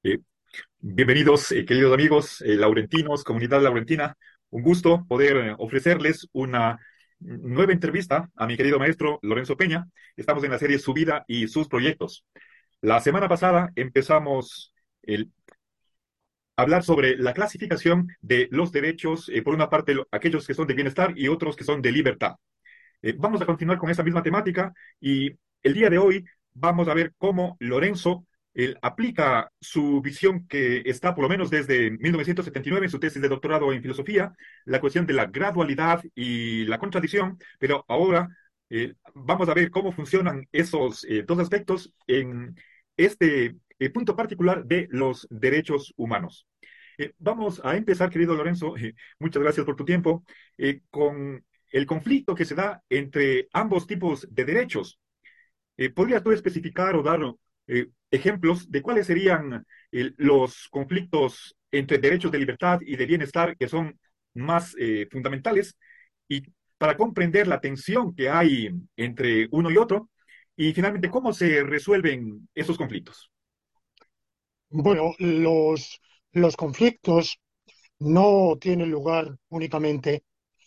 Eh, Bienvenidos, queridos amigos, laurentinos, comunidad laurentina. Un gusto poder ofrecerles una nueva entrevista a mi querido maestro Lorenzo Peña. Estamos en la serie Su vida y sus proyectos. La semana pasada empezamos a hablar sobre la clasificación de los derechos, por una parte aquellos que son de bienestar y otros que son de libertad. Vamos a continuar con esa misma temática y el día de hoy vamos a ver cómo Lorenzo él aplica su visión que está por lo menos desde 1979 en su tesis de doctorado en filosofía, la cuestión de la gradualidad y la contradicción, pero ahora vamos a ver cómo funcionan esos dos aspectos en este punto particular de los derechos humanos. Vamos a empezar, querido Lorenzo, muchas gracias por tu tiempo, con el conflicto que se da entre ambos tipos de derechos. ¿Podrías tú especificar o dar ejemplos de cuáles serían los conflictos entre derechos de libertad y de bienestar que son más fundamentales y para comprender la tensión que hay entre uno y otro y finalmente cómo se resuelven esos conflictos? Bueno, los conflictos no tienen lugar únicamente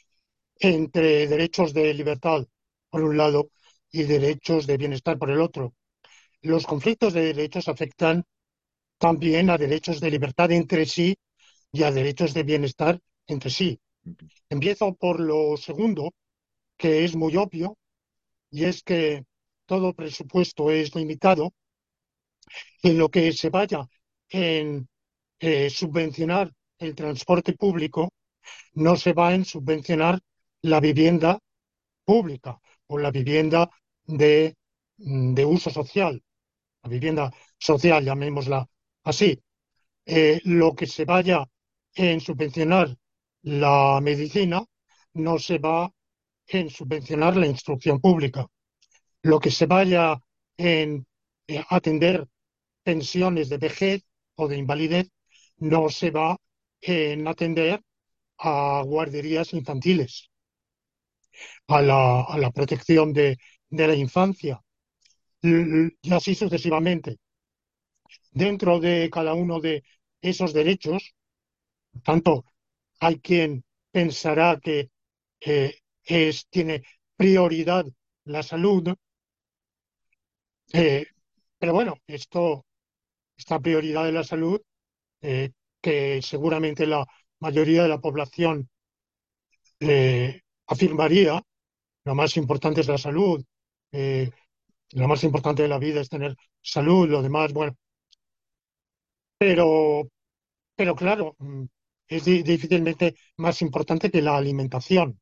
entre derechos de libertad, por un lado, y derechos de bienestar, por el otro. Los conflictos de derechos afectan también a derechos de libertad entre sí y a derechos de bienestar entre sí. Empiezo por lo segundo, que es muy obvio, y es que todo presupuesto es limitado y lo que se vaya en subvencionar el transporte público no se va en subvencionar la vivienda pública o la vivienda de, de uso social, la vivienda social, llamémosla así. Lo que se vaya en subvencionar la medicina no se va en subvencionar la instrucción pública. Lo que se vaya en atender pensiones de vejez o de invalidez no se va en atender a guarderías infantiles, a la protección de la infancia, y así sucesivamente. Dentro de cada uno de esos derechos, tanto hay quien pensará que tiene prioridad la salud, eh, pero bueno, esta prioridad de la salud, eh, que seguramente la mayoría de la población afirmaría, lo más importante es la salud, eh, lo más importante de la vida es tener salud, lo demás, bueno, pero, pero claro, es difícilmente más importante que la alimentación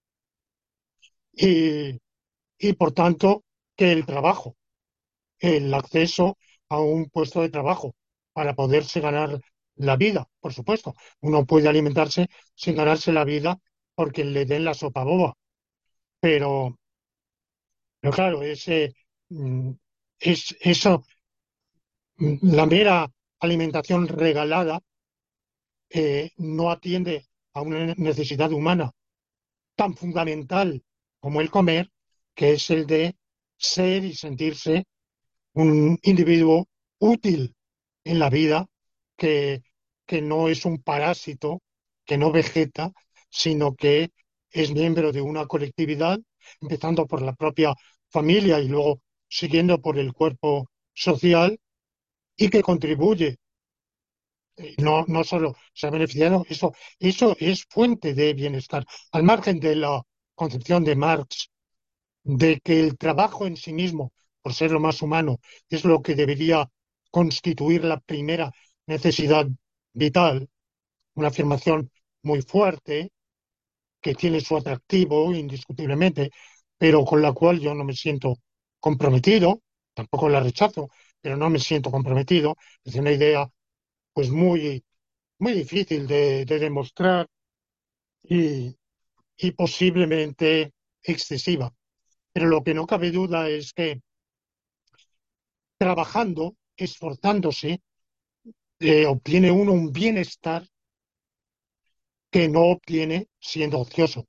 y, y por tanto que el trabajo, el acceso a un puesto de trabajo para poderse ganar la vida, por supuesto. Uno puede alimentarse sin ganarse la vida porque le den la sopa boba, pero, pero claro, mm, eso, la mera alimentación regalada no atiende a una necesidad humana tan fundamental como el comer, que es el de ser y sentirse un individuo útil en la vida, que, que no es un parásito, que no vegeta, sino que es miembro de una colectividad, empezando por la propia familia y luego siguiendo por el cuerpo social, y que contribuye, no solo se ha beneficiado, eso es fuente de bienestar, al margen de la concepción de Marx de que el trabajo en sí mismo, por ser lo más humano, es lo que debería constituir la primera necesidad vital, una afirmación muy fuerte que tiene su atractivo indiscutiblemente, pero con la cual yo no me siento comprometido, tampoco la rechazo, pero no me siento comprometido. Es una idea pues muy difícil de demostrar y, y posiblemente excesiva. Pero lo que no cabe duda es que trabajando, esforzándose, obtiene uno un bienestar que no obtiene siendo ocioso.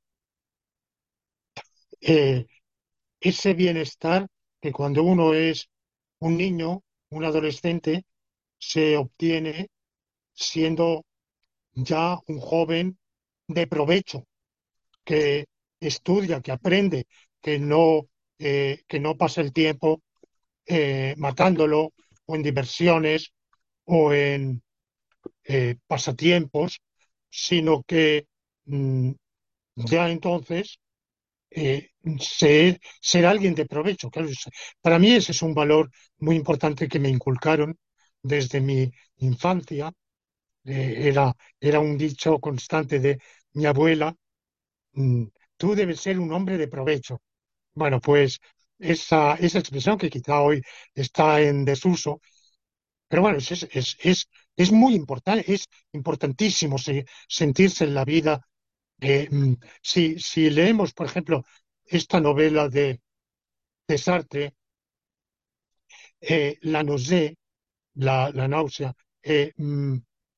Eh, Ese bienestar que cuando uno es un niño, un adolescente, se obtiene siendo ya un joven de provecho, que estudia, que aprende, que no pasa el tiempo matándolo o en diversiones o en pasatiempos, sino que mm, ya entonces ser alguien de provecho. Claro, para mí ese es un valor muy importante que me inculcaron desde mi infancia. Era un dicho constante de mi abuela, mm, tú debes ser un hombre de provecho. Bueno, pues esa expresión que quizá hoy está en desuso, pero bueno, es muy importante, es importantísimo sentirse en la vida. Si leemos, por ejemplo, esta novela de Sartre, La nausée, la náusea, eh, mm,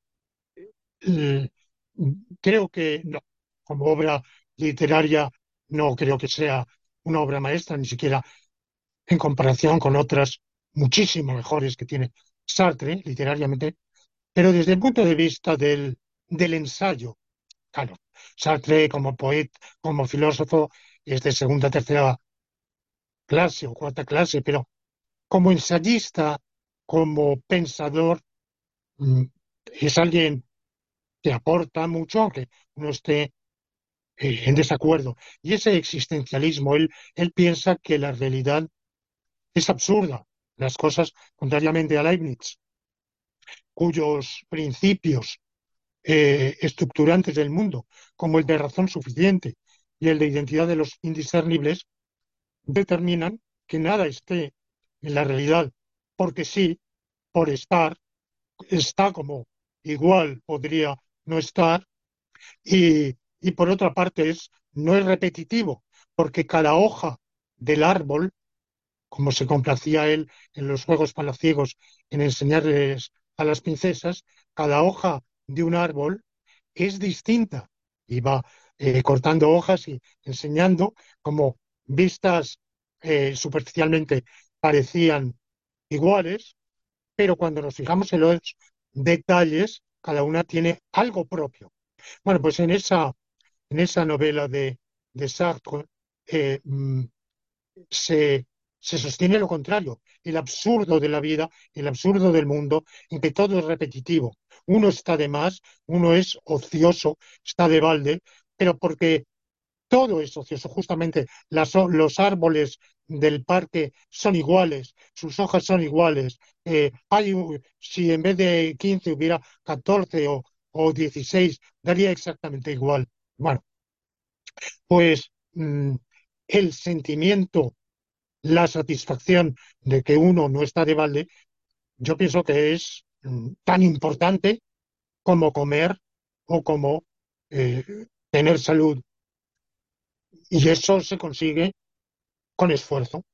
l- creo que no, como obra literaria no creo que sea una obra maestra, ni siquiera en comparación con otras muchísimo mejores que tiene Sartre literariamente, pero desde el punto de vista del ensayo, claro, Sartre como poeta, como filósofo, es de segunda, tercera clase o cuarta clase, pero como ensayista, como pensador, mm, es alguien que aporta mucho, aunque uno esté en desacuerdo. Y ese existencialismo, él piensa que la realidad es absurda. Las cosas, contrariamente a Leibniz, cuyos principios estructurantes del mundo, como el de razón suficiente y el de identidad de los indiscernibles, determinan que nada esté en la realidad porque sí, por estar, está como igual podría no estar, y por otra parte no es repetitivo, porque cada hoja del árbol, como se complacía él en los juegos palaciegos en enseñarles a las princesas, cada hoja de un árbol es distinta. Iba cortando hojas y enseñando como vistas superficialmente parecían iguales, pero cuando nos fijamos en los detalles, cada una tiene algo propio. Bueno, pues en esa novela de Sartre eh, mm, se, se sostiene lo contrario, el absurdo de la vida, el absurdo del mundo, en que todo es repetitivo. Uno está de más, uno es ocioso, está de balde, pero porque todo es ocioso. Justamente los árboles del parque son iguales, sus hojas son iguales. Si en vez de 15 hubiera 14 o 16, daría exactamente igual. Bueno, pues el sentimiento, la satisfacción de que uno no está de balde, yo pienso que es tan importante como comer o como eh, tener salud. Y eso se consigue con esfuerzo.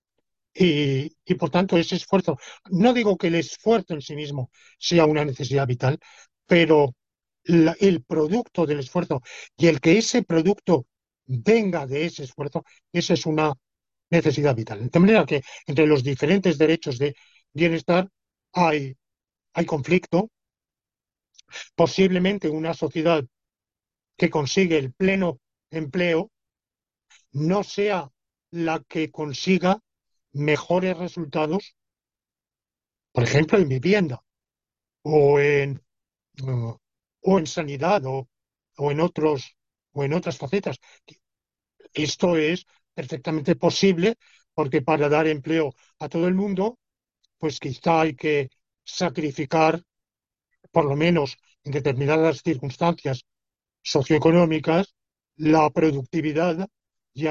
Y por tanto, ese esfuerzo, no digo que el esfuerzo en sí mismo sea una necesidad vital, pero el producto del esfuerzo y el que ese producto venga de ese esfuerzo, esa es una necesidad vital. De manera que entre los diferentes derechos de bienestar hay, hay conflicto. Posiblemente una sociedad que consigue el pleno empleo no sea la que consiga mejores resultados, por ejemplo, en vivienda o uh, o en sanidad o en o en otras facetas. Esto es perfectamente posible porque para dar empleo a todo el mundo, pues quizá hay que sacrificar, por lo menos en determinadas circunstancias socioeconómicas, la productividad y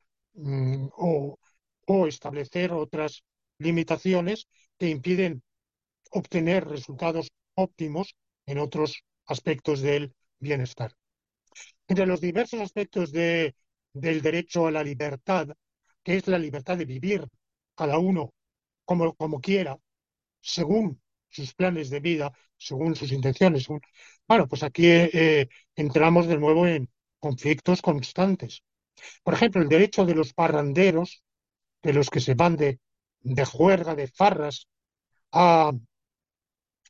o establecer otras limitaciones que impiden obtener resultados óptimos en otros aspectos del bienestar. Entre los diversos aspectos del derecho a la libertad, que es la libertad de vivir cada uno como quiera, según sus planes de vida, según sus intenciones. Bueno, pues aquí entramos de nuevo en conflictos constantes. Por ejemplo, el derecho de los parranderos, de los que se van de juerga, de farras, a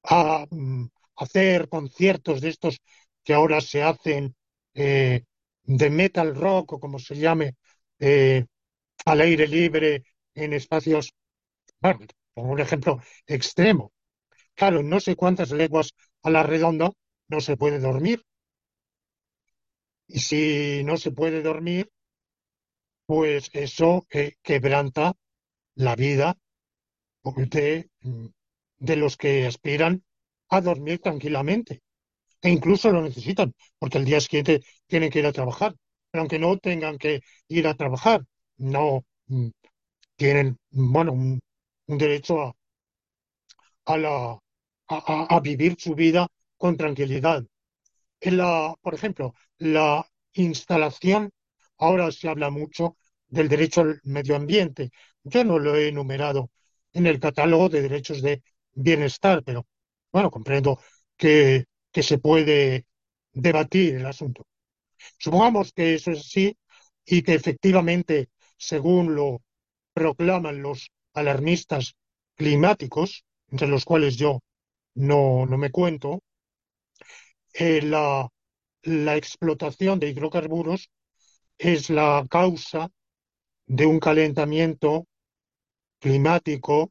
a hacer conciertos de estos que ahora se hacen de metal rock o como se llame, eh, al aire libre en espacios, bueno, por un ejemplo extremo. Claro, no sé cuántas leguas a la redonda no se puede dormir. Y si no se puede dormir, pues eso quebranta la vida de los que aspiran a dormir tranquilamente. E incluso lo necesitan, porque el día siguiente tienen que ir a trabajar. Pero aunque no tengan que ir a trabajar, no tienen, bueno, un derecho a, a vivir su vida con tranquilidad. Por ejemplo, la instalación, ahora se habla mucho del derecho al medio ambiente. Yo no lo he enumerado en el catálogo de derechos de bienestar, pero bueno, comprendo que se puede debatir el asunto. Supongamos que eso es así y que efectivamente, según lo proclaman los alarmistas climáticos, entre los cuales yo no me cuento, la explotación de hidrocarburos es la causa de un calentamiento climático,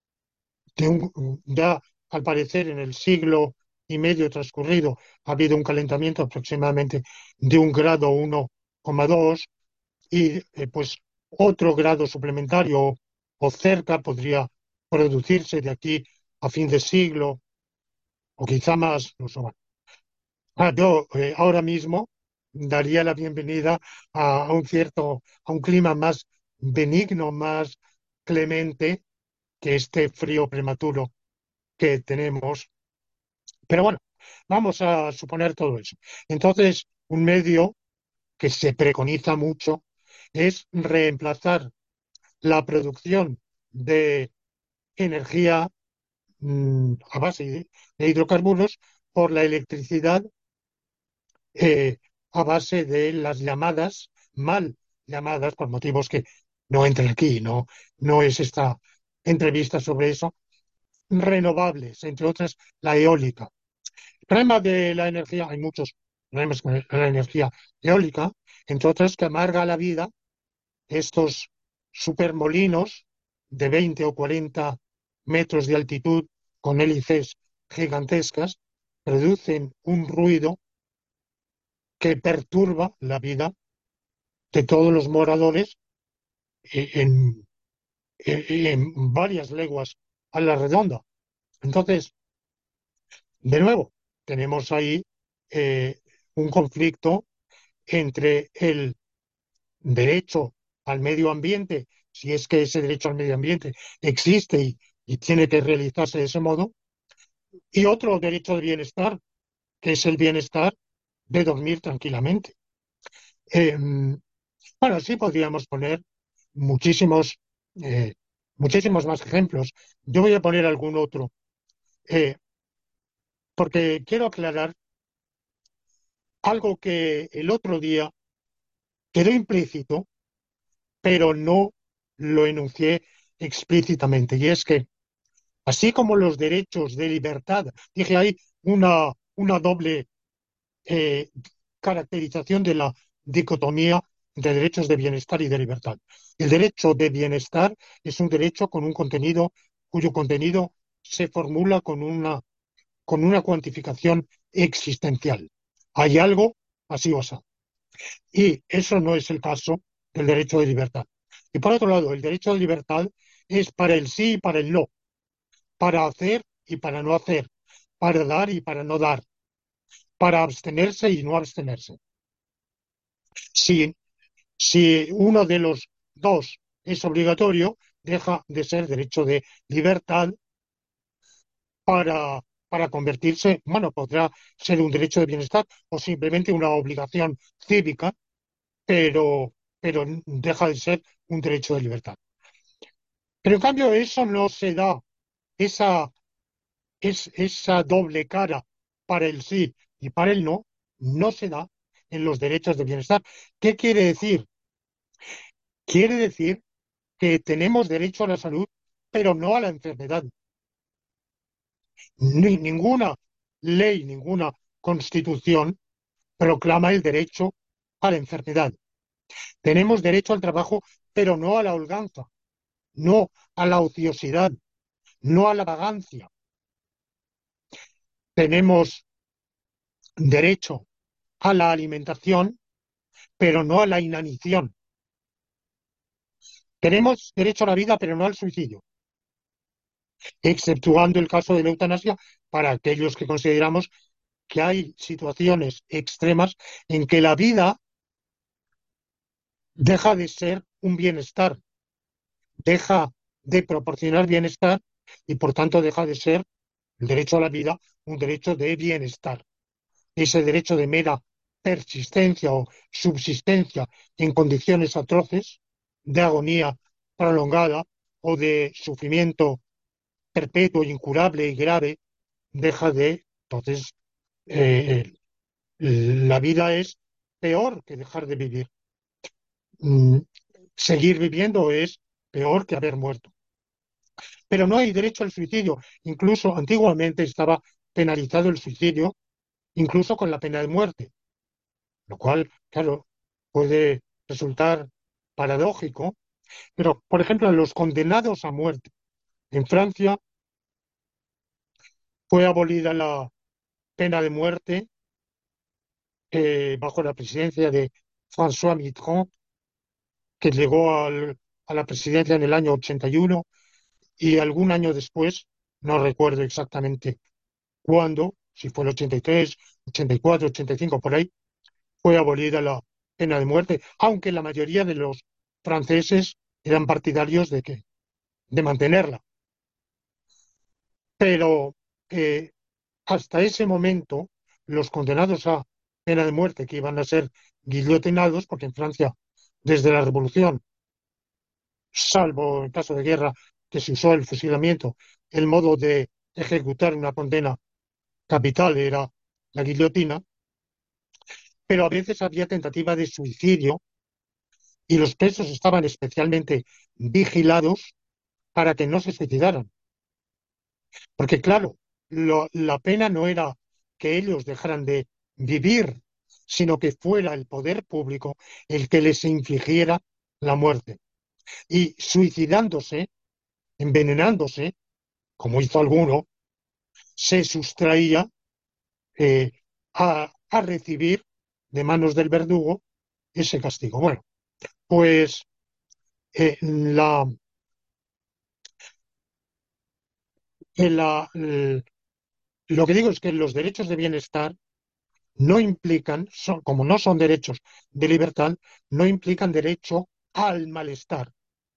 ya al parecer en el siglo y medio transcurrido ha habido un calentamiento aproximadamente de 1,2 grados y pues otro grado suplementario o cerca podría producirse de aquí a fin de siglo o quizá más, no sé. Yo ahora mismo daría la bienvenida a un clima más benigno, más clemente que este frío prematuro que tenemos. Pero bueno, vamos a suponer todo eso. Entonces, un medio que se preconiza mucho es reemplazar la producción de energía a base de hidrocarburos por la electricidad eh, a base de las llamadas, mal llamadas, por motivos que no entran aquí, no es esta entrevista sobre eso, renovables, entre otras la eólica. El problema de la energía, hay muchos problemas con la energía eólica, entre otras que amarga la vida estos supermolinos de 20 o 40 metros de altitud con hélices gigantescas, producen un ruido que perturba la vida de todos los moradores en varias leguas a la redonda. Entonces, de nuevo, tenemos ahí eh, un conflicto entre el derecho al medio ambiente, si es que ese derecho al medio ambiente existe y tiene que realizarse de ese modo, y otro derecho de bienestar, que es el bienestar de dormir tranquilamente. Eh, Bueno, sí podríamos poner muchísimos, eh, muchísimos más ejemplos. Yo voy a poner algún otro, eh, porque quiero aclarar algo que el otro día quedó implícito, pero no lo enuncié explícitamente. Y es que, así como los derechos de libertad, dije, hay una doble eh, caracterización de la dicotomía entre derechos de bienestar y de libertad. El derecho de bienestar es un derecho con un contenido cuyo contenido se formula con una cuantificación existencial. Hay algo así o así. Y eso no es el caso del derecho de libertad. Y por otro lado, el derecho de libertad es para el sí y para el no, para hacer y para no hacer, para dar y para no dar, para abstenerse y no abstenerse. Si Si uno de los dos es obligatorio, deja de ser derecho de libertad para convertirse, bueno, podrá ser un derecho de bienestar o simplemente una obligación cívica, pero deja de ser un derecho de libertad. Pero en cambio eso no se da, esa, esa doble cara para el sí y para el no, no se da en los derechos de bienestar. ¿Qué quiere decir? Quiere decir que tenemos derecho a la salud, pero no a la enfermedad. Ninguna ley, ninguna constitución proclama el derecho a la enfermedad. Tenemos derecho al trabajo, pero no a la holganza, no a la ociosidad, no a la vagancia. Tenemos derecho a la alimentación, pero no a la inanición. Tenemos derecho a la vida, pero no al suicidio, exceptuando el caso de la eutanasia para aquellos que consideramos que hay situaciones extremas en que la vida deja de ser un bienestar, deja de proporcionar bienestar y por tanto deja de ser el derecho a la vida un derecho de bienestar. Ese derecho de mera persistencia o subsistencia en condiciones atroces, de agonía prolongada o de sufrimiento perpetuo, incurable y grave, deja de. Entonces, eh, la vida es peor que dejar de vivir. Mm, Seguir viviendo es peor que haber muerto. Pero no hay derecho al suicidio. Incluso antiguamente estaba penalizado el suicidio, incluso con la pena de muerte, lo cual, claro, puede resultar paradójico. Pero, por ejemplo, los condenados a muerte. En Francia fue abolida la pena de muerte bajo la presidencia de François Mitterrand, que llegó a la presidencia en el año 81 y algún año después, no recuerdo exactamente cuándo, si fue el 83, 84, 85, por ahí, fue abolida la pena de muerte, aunque la mayoría de los franceses eran partidarios de mantenerla. Pero eh, hasta ese momento, los condenados a pena de muerte, que iban a ser guillotinados, porque en Francia, desde la Revolución, salvo en caso de guerra, que se usó el fusilamiento, el modo de ejecutar una condena capital era la guillotina, pero a veces había tentativa de suicidio y los presos estaban especialmente vigilados para que no se suicidaran. Porque claro, la pena no era que ellos dejaran de vivir, sino que fuera el poder público el que les infligiera la muerte. Y suicidándose, envenenándose, como hizo alguno, se sustraía a recibir de manos del verdugo ese castigo. Bueno, pues eh, la, lo que digo es que los derechos de bienestar no implican, como no son derechos de libertad, no implican derecho al malestar.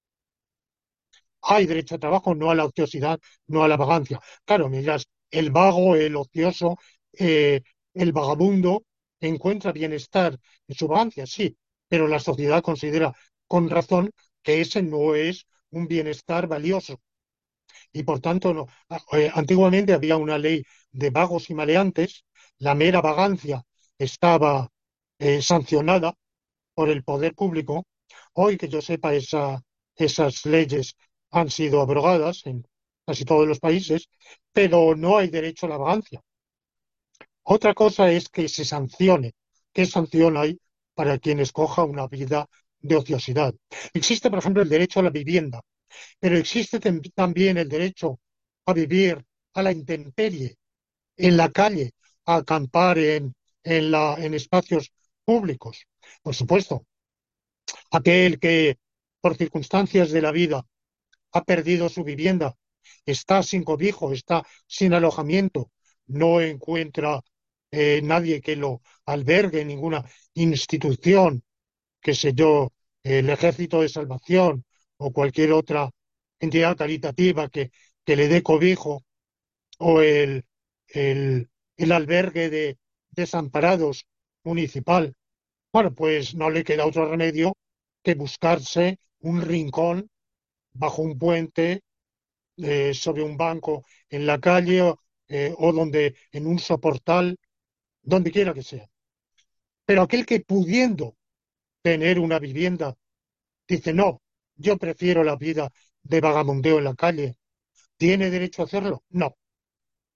Hay derecho al trabajo, no a la ociosidad, no a la vagancia. Claro, mientras el vago, el ocioso, eh, el vagabundo encuentra bienestar en su vagancia, sí, pero la sociedad considera con razón que ese no es un bienestar valioso y por tanto no. Antiguamente había una ley de vagos y maleantes, la mera vagancia estaba sancionada por el poder público. Hoy que yo sepa, esas leyes han sido abrogadas en casi todos los países, pero no hay derecho a la vagancia. Otra cosa es que se sancione. ¿Qué sanción hay para quien escoja una vida de ociosidad? Existe, por ejemplo, el derecho a la vivienda, pero existe también el derecho a vivir a la intemperie, en la calle, a acampar en espacios públicos. Por supuesto, aquel que por circunstancias de la vida ha perdido su vivienda, está sin cobijo, está sin alojamiento, no encuentra nadie que lo albergue, ninguna institución, qué sé yo, el Ejército de Salvación o cualquier otra entidad caritativa que le dé cobijo, o el albergue de desamparados municipal. Bueno, pues no le queda otro remedio que buscarse un rincón bajo un puente, sobre un banco en la calle o donde en un soportal, donde quiera que sea. Pero aquel que pudiendo tener una vivienda dice, no, yo prefiero la vida de vagabundeo en la calle, ¿tiene derecho a hacerlo? No.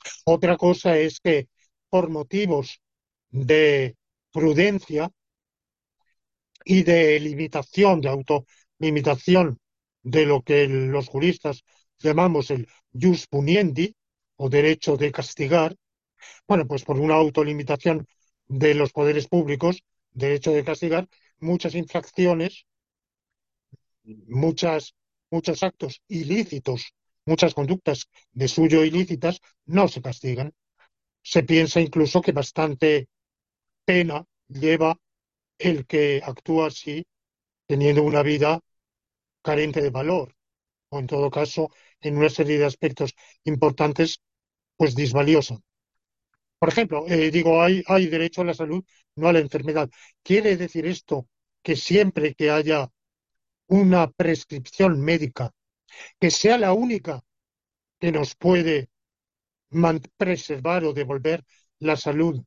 Otra cosa es que por motivos de prudencia y de limitación, de autolimitación de lo que los juristas llamamos el jus puniendi o derecho de castigar, bueno, pues por una autolimitación de los poderes públicos, derecho de castigar, muchas infracciones, muchas, muchos actos ilícitos, muchas conductas de suyo ilícitas no se castigan. Se piensa incluso que bastante pena lleva el que actúa así teniendo una vida carente de valor o en todo caso en una serie de aspectos importantes pues disvaliosa. Por ejemplo, digo, hay derecho a la salud, no a la enfermedad. ¿Quiere decir esto que siempre que haya una prescripción médica, que sea la única que nos puede preservar o devolver la salud,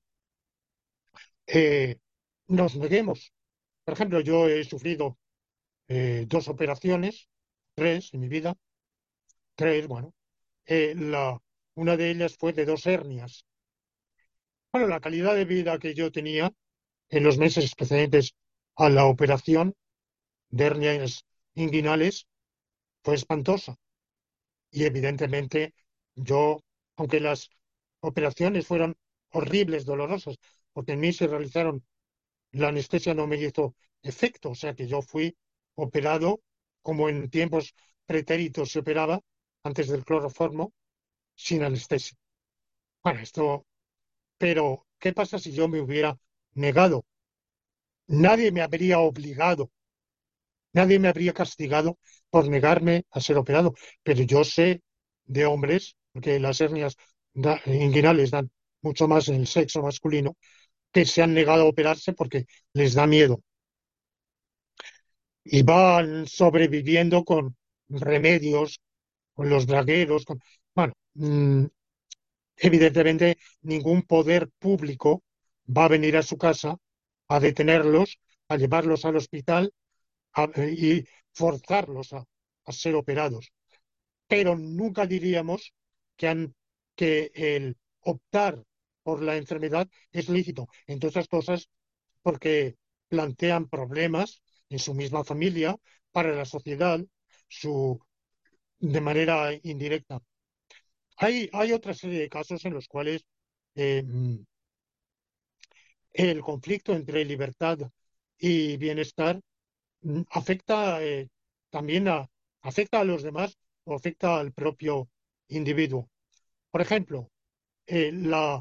nos neguemos? Por ejemplo, yo he sufrido dos operaciones, tres en mi vida, tres, bueno. Una de ellas fue de dos hernias. Bueno, la calidad de vida que yo tenía en los meses precedentes a la operación de hernias inguinales fue espantosa. Y evidentemente yo, aunque las operaciones fueron horribles, dolorosas, porque en mí se realizaron, la anestesia no me hizo efecto, o sea que yo fui operado como en tiempos pretéritos se operaba, antes del cloroformo, sin anestesia. Bueno, pero ¿qué pasa si yo me hubiera negado? Nadie me habría obligado, nadie me habría castigado por negarme a ser operado, pero yo sé de hombres, porque las hernias inguinales dan mucho más en el sexo masculino, que se han negado a operarse porque les da miedo y van sobreviviendo con remedios, con los dragueros, bueno, evidentemente ningún poder público va a venir a su casa a detenerlos, a llevarlos al hospital y forzarlos a ser operados. Pero nunca diríamos que el optar por la enfermedad es lícito, entre otras cosas porque plantean problemas en su misma familia, para la sociedad, su, de manera indirecta. Hay otra serie de casos en los cuales eh, el conflicto entre libertad y bienestar afecta también afecta a los demás o afecta al propio individuo. Por ejemplo, eh, la,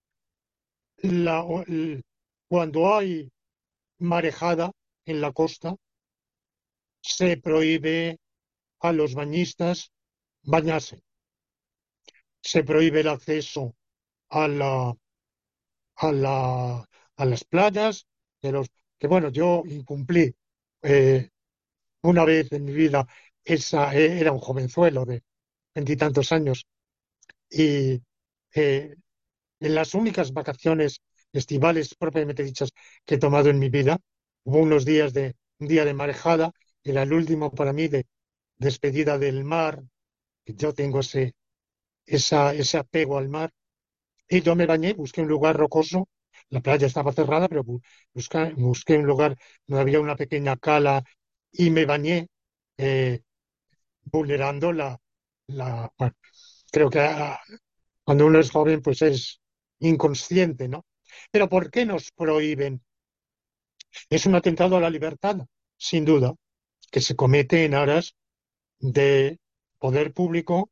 cuando hay marejada en la costa, se prohíbe a los bañistas bañarse, se prohíbe el acceso a a la, a las playas, que bueno, yo incumplí eh, una vez en mi vida, era un jovenzuelo de veintitantos años, y eh, en las únicas vacaciones estivales propiamente dichas que he tomado en mi vida, hubo un día de marejada, era el último para mí de despedida del mar, que yo tengo ese apego al mar, y yo me bañé, busqué un lugar rocoso, la playa estaba cerrada, pero busqué un lugar donde había una pequeña cala y me bañé, eh, vulnerando bueno, creo que cuando uno es joven pues es inconsciente, ¿no? Pero ¿por qué nos prohíben? Es un atentado a la libertad, sin duda, que se comete en aras de poder público,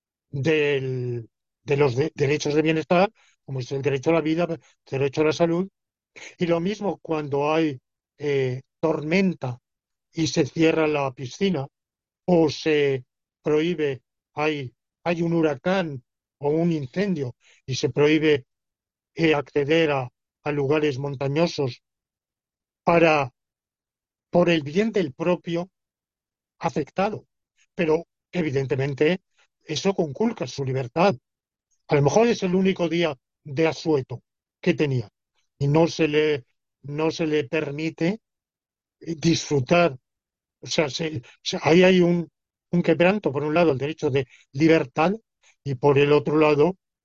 de los derechos de bienestar, como es el derecho a la vida, el derecho a la salud, y lo mismo cuando hay tormenta y se cierra la piscina o se prohíbe, hay, hay un huracán o un incendio y se prohíbe acceder a lugares montañosos para, por el bien del propio afectado. Pero evidentemente eso conculca su libertad. A lo mejor es el único día de asueto que tenía y no se le permite disfrutar. O sea, ahí hay un quebranto, por un lado, el derecho de libertad y por el otro lado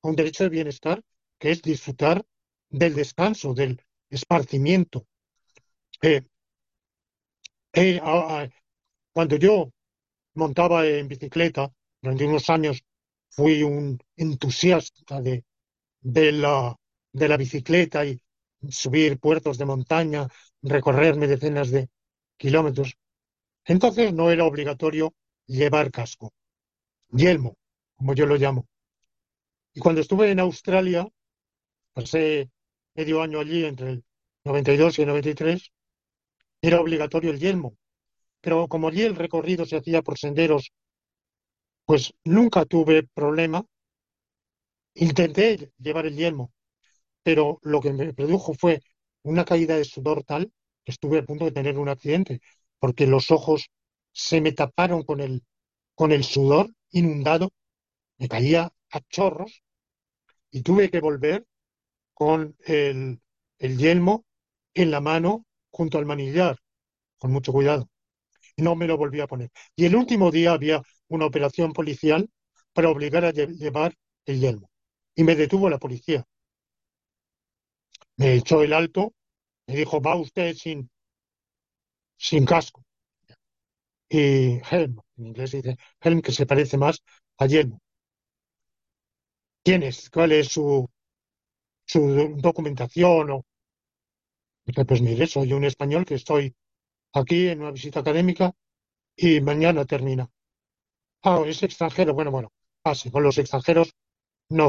a un derecho de bienestar, que es disfrutar del descanso, del esparcimiento. Eh, eh, a- a- Cuando yo montaba en bicicleta, durante unos años fui un entusiasta de de la bicicleta y subir puertos de montaña, recorrerme decenas de kilómetros. Entonces no era obligatorio llevar casco, yelmo, como yo lo llamo. Y cuando estuve en Australia, pasé medio año allí entre el 92 y el 93, era obligatorio el yelmo. Pero como allí el recorrido se hacía por senderos, pues nunca tuve problema. Intenté llevar el yelmo, pero lo que me produjo fue una caída de sudor tal que estuve a punto de tener un accidente, porque los ojos se me taparon con el sudor inundado, me caía a chorros y tuve que volver con el yelmo en la mano junto al manillar, con mucho cuidado. Y no me lo volví a poner. Y el último día había una operación policial para obligar a llevar el yelmo. Y me detuvo la policía. Me echó el alto, me dijo, va usted sin casco. Y helm, en inglés se dice helm, que se parece más a yelmo. ¿Quién es? ¿Cuál es su documentación? Dije, pues mire, soy un español que estoy aquí en una visita académica y mañana termina. Ah, es extranjero. Bueno, bueno, así, con los extranjeros no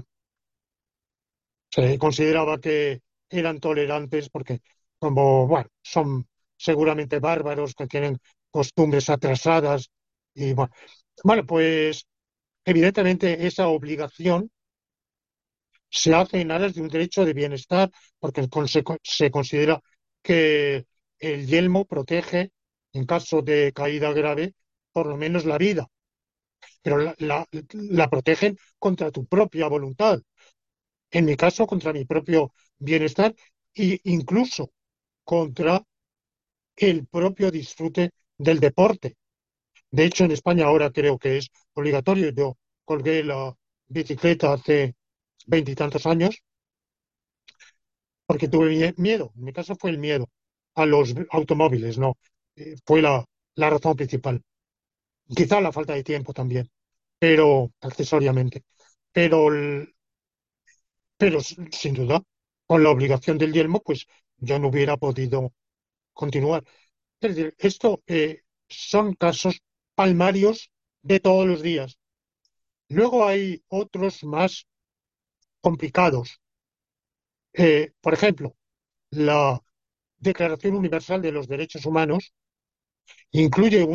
se consideraba que eran tolerantes porque, como, bueno, son seguramente bárbaros que tienen costumbres atrasadas y, bueno, pues evidentemente esa obligación se hace en aras de un derecho de bienestar porque se considera que el yelmo protege en caso de caída grave por lo menos la vida, pero la protegen contra tu propia voluntad, en mi caso contra mi propio bienestar e incluso contra el propio disfrute del deporte. De hecho, en España ahora creo que es obligatorio. Yo colgué la bicicleta hace veintitantos años porque tuve miedo. En mi caso fue el miedo a los automóviles, ¿no? Fue la razón principal. Quizá la falta de tiempo también, pero accesoriamente. Pero Pero sin duda, con la obligación del yelmo, pues yo no hubiera podido continuar. Es decir, esto son casos palmarios de todos los días. Luego hay otros más complicados. Por ejemplo, la Declaración Universal de los Derechos Humanos incluye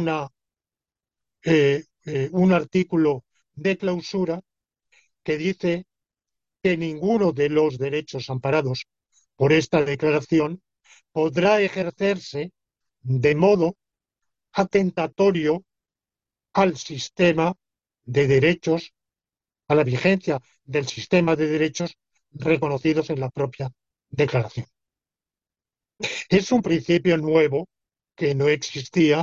un artículo de clausura que dice que ninguno de los derechos amparados por esta declaración podrá ejercerse de modo atentatorio al sistema de derechos, a la vigencia del sistema de derechos reconocidos en la propia declaración. Es un principio nuevo que no existía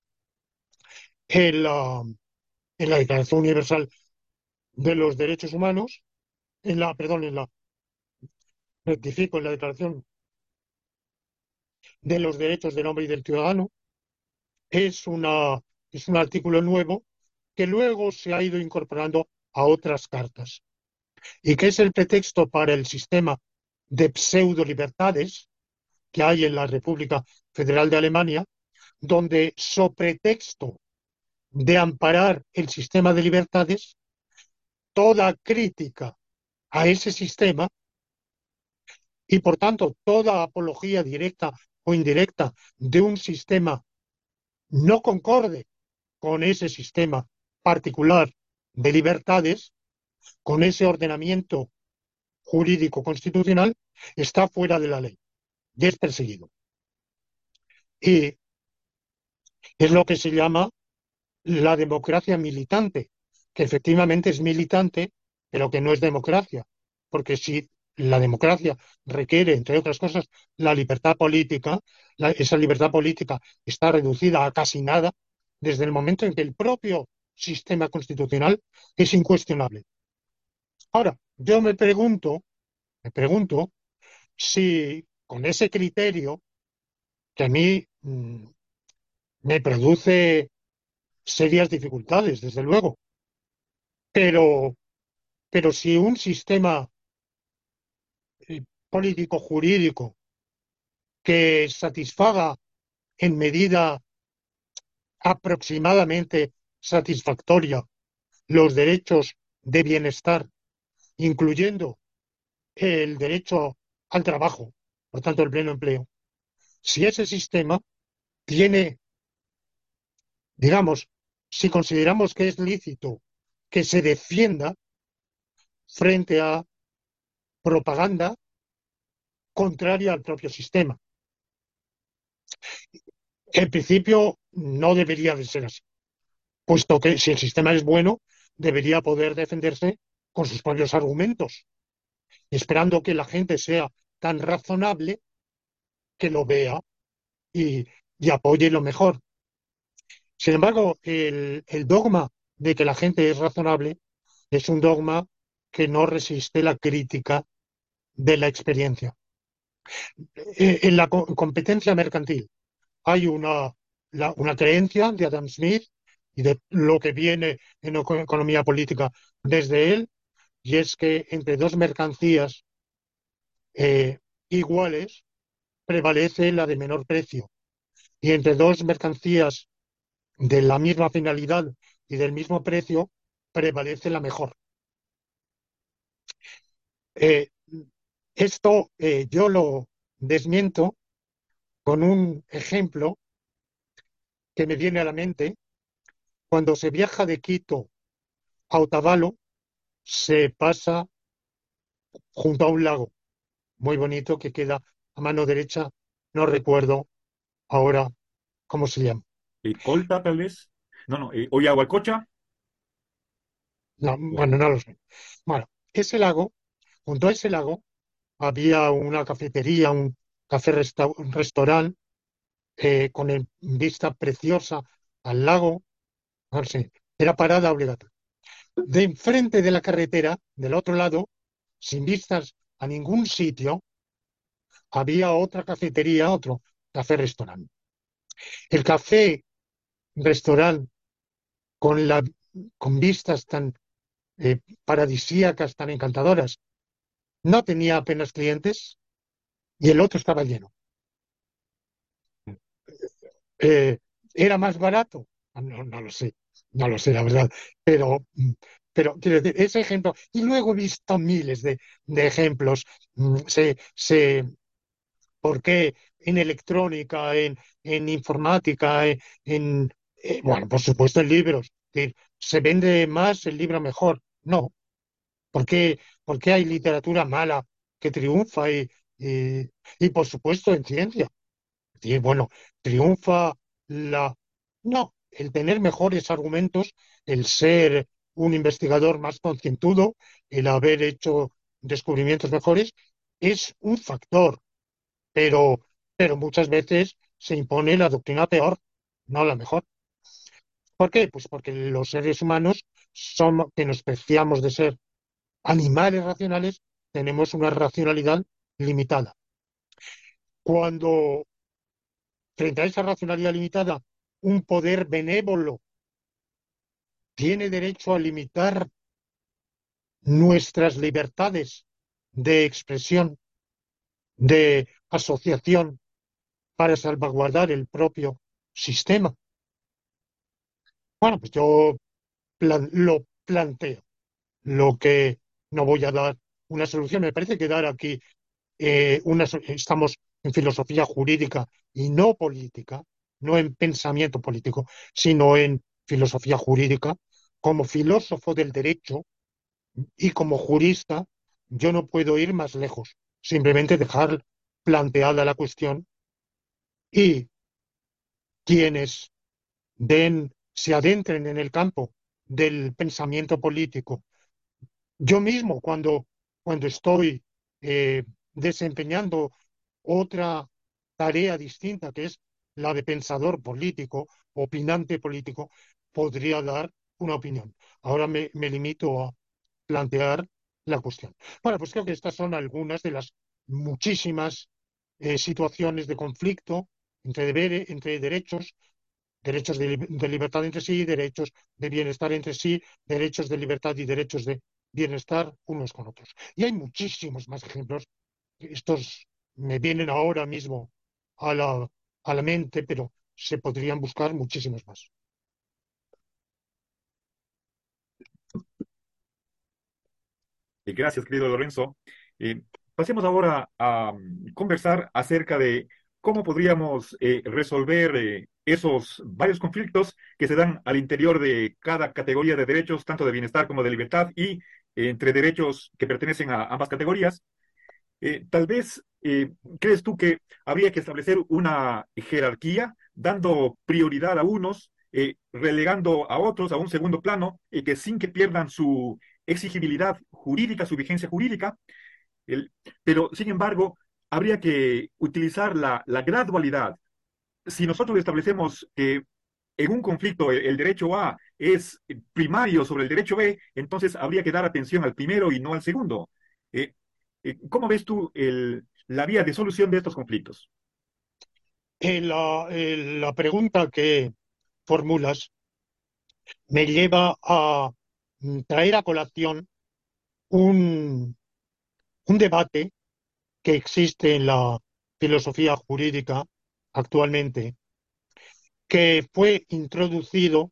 en en la Declaración Universal de los Derechos Humanos, perdón, rectifico, en la Declaración de los Derechos del Hombre y del Ciudadano. Es es un artículo nuevo que luego se ha ido incorporando a otras cartas y que es el pretexto para el sistema de pseudo libertades que hay en la República Federal de Alemania, donde, so pretexto de amparar el sistema de libertades, toda crítica a ese sistema y, por tanto, toda apología directa o indirecta de un sistema no concorde con ese sistema particular de libertades, con ese ordenamiento jurídico constitucional, está fuera de la ley y es perseguido. Y es lo que se llama la democracia militante, que efectivamente es militante, pero que no es democracia, porque si la democracia requiere, entre otras cosas, la libertad política, esa libertad política está reducida a casi nada desde el momento en que el propio sistema constitucional es incuestionable. Ahora, yo me pregunto si con ese criterio, que a mí me produce serias dificultades, desde luego, pero, pero si un sistema político jurídico que satisfaga en medida aproximadamente satisfactoria los derechos de bienestar, incluyendo el derecho al trabajo, por tanto el pleno empleo, si ese sistema tiene, digamos, si consideramos que es lícito que se defienda frente a propaganda contraria al propio sistema. En principio no debería de ser así, puesto que si el sistema es bueno, debería poder defenderse con sus propios argumentos, esperando que la gente sea tan razonable que lo vea y, y apoye lo mejor. Sin embargo, el dogma de que la gente es razonable es un dogma que no resiste la crítica de la experiencia. En la competencia mercantil hay una creencia de Adam Smith y de lo que viene en economía política desde él, y es que entre dos mercancías iguales prevalece la de menor precio, y entre dos mercancías de la misma finalidad y del mismo precio prevalece la mejor. Eh, Esto yo lo desmiento con un ejemplo que me viene a la mente. Cuando se viaja de Quito a Otavalo, se pasa junto a un lago muy bonito que queda a mano derecha. No recuerdo ahora cómo se llama. Colta, tal vez. No, no, Oyagualcocha. No, O- bueno, no lo sé. Bueno, ese lago, junto a ese lago, había una cafetería, un restaurante con vista preciosa al lago. No sé, era parada obligatoria. De enfrente de la carretera, del otro lado, sin vistas a ningún sitio, había otra cafetería, otro café-restaurante. El café-restaurante con, con vistas tan paradisíacas, tan encantadoras, no tenía apenas clientes y el otro estaba lleno. Eh, ¿Era más barato? No, no lo sé, no lo sé, la verdad. Pero, quiero decir, ese ejemplo, y luego he visto miles de ejemplos. Mm, Se, se, ¿Por qué en electrónica, en informática, bueno, por supuesto en libros? Es decir, ¿se vende más el libro mejor? No. ¿Por qué hay literatura mala que triunfa y, y, por supuesto en ciencia? Y bueno, triunfa la... No, el tener mejores argumentos, el ser un investigador más concientudo, el haber hecho descubrimientos mejores, es un factor, pero, pero muchas veces se impone la doctrina peor, no la mejor. ¿Por qué? Pues porque los seres humanos somos, que nos preciamos de ser animales racionales, tenemos una racionalidad limitada. Cuando frente a esa racionalidad limitada, un poder benévolo tiene derecho a limitar nuestras libertades de expresión, de asociación, para salvaguardar el propio sistema. Bueno, pues yo lo planteo, lo que no voy a dar una solución. Me parece que dar aquí estamos en filosofía jurídica y no política, no en pensamiento político, sino en filosofía jurídica. Como filósofo del derecho y como jurista, yo no puedo ir más lejos, simplemente dejar planteada la cuestión y quienes se adentren en el campo del pensamiento político. Yo mismo, cuando estoy desempeñando otra tarea distinta, que es la de pensador político, opinante político, podría dar una opinión. Ahora me limito a plantear la cuestión. Bueno, pues creo que estas son algunas de las muchísimas situaciones de conflicto entre deberes, entre derechos, derechos de libertad entre sí, derechos de bienestar entre sí, derechos de libertad y derechos de bienestar unos con otros. Y hay muchísimos más ejemplos. Estos me vienen ahora mismo a a la mente, pero se podrían buscar muchísimos más. Gracias, querido Lorenzo. Eh, Pasemos ahora a conversar acerca de cómo podríamos resolver esos varios conflictos que se dan al interior de cada categoría de derechos, tanto de bienestar como de libertad, y entre derechos que pertenecen a ambas categorías. Tal vez, ¿crees tú que habría que establecer una jerarquía, dando prioridad a unos, relegando a otros a un segundo plano, y que sin que pierdan su exigibilidad jurídica, su vigencia jurídica? El- pero, sin embargo, habría que utilizar la gradualidad. Si nosotros establecemos que en un conflicto el derecho A es primario sobre el derecho B, entonces habría que dar atención al primero y no al segundo. ¿Cómo ves tú la vía de solución de estos conflictos? La pregunta que formulas me lleva a traer a colación un, un debate que existe en la filosofía jurídica actualmente, que fue introducido,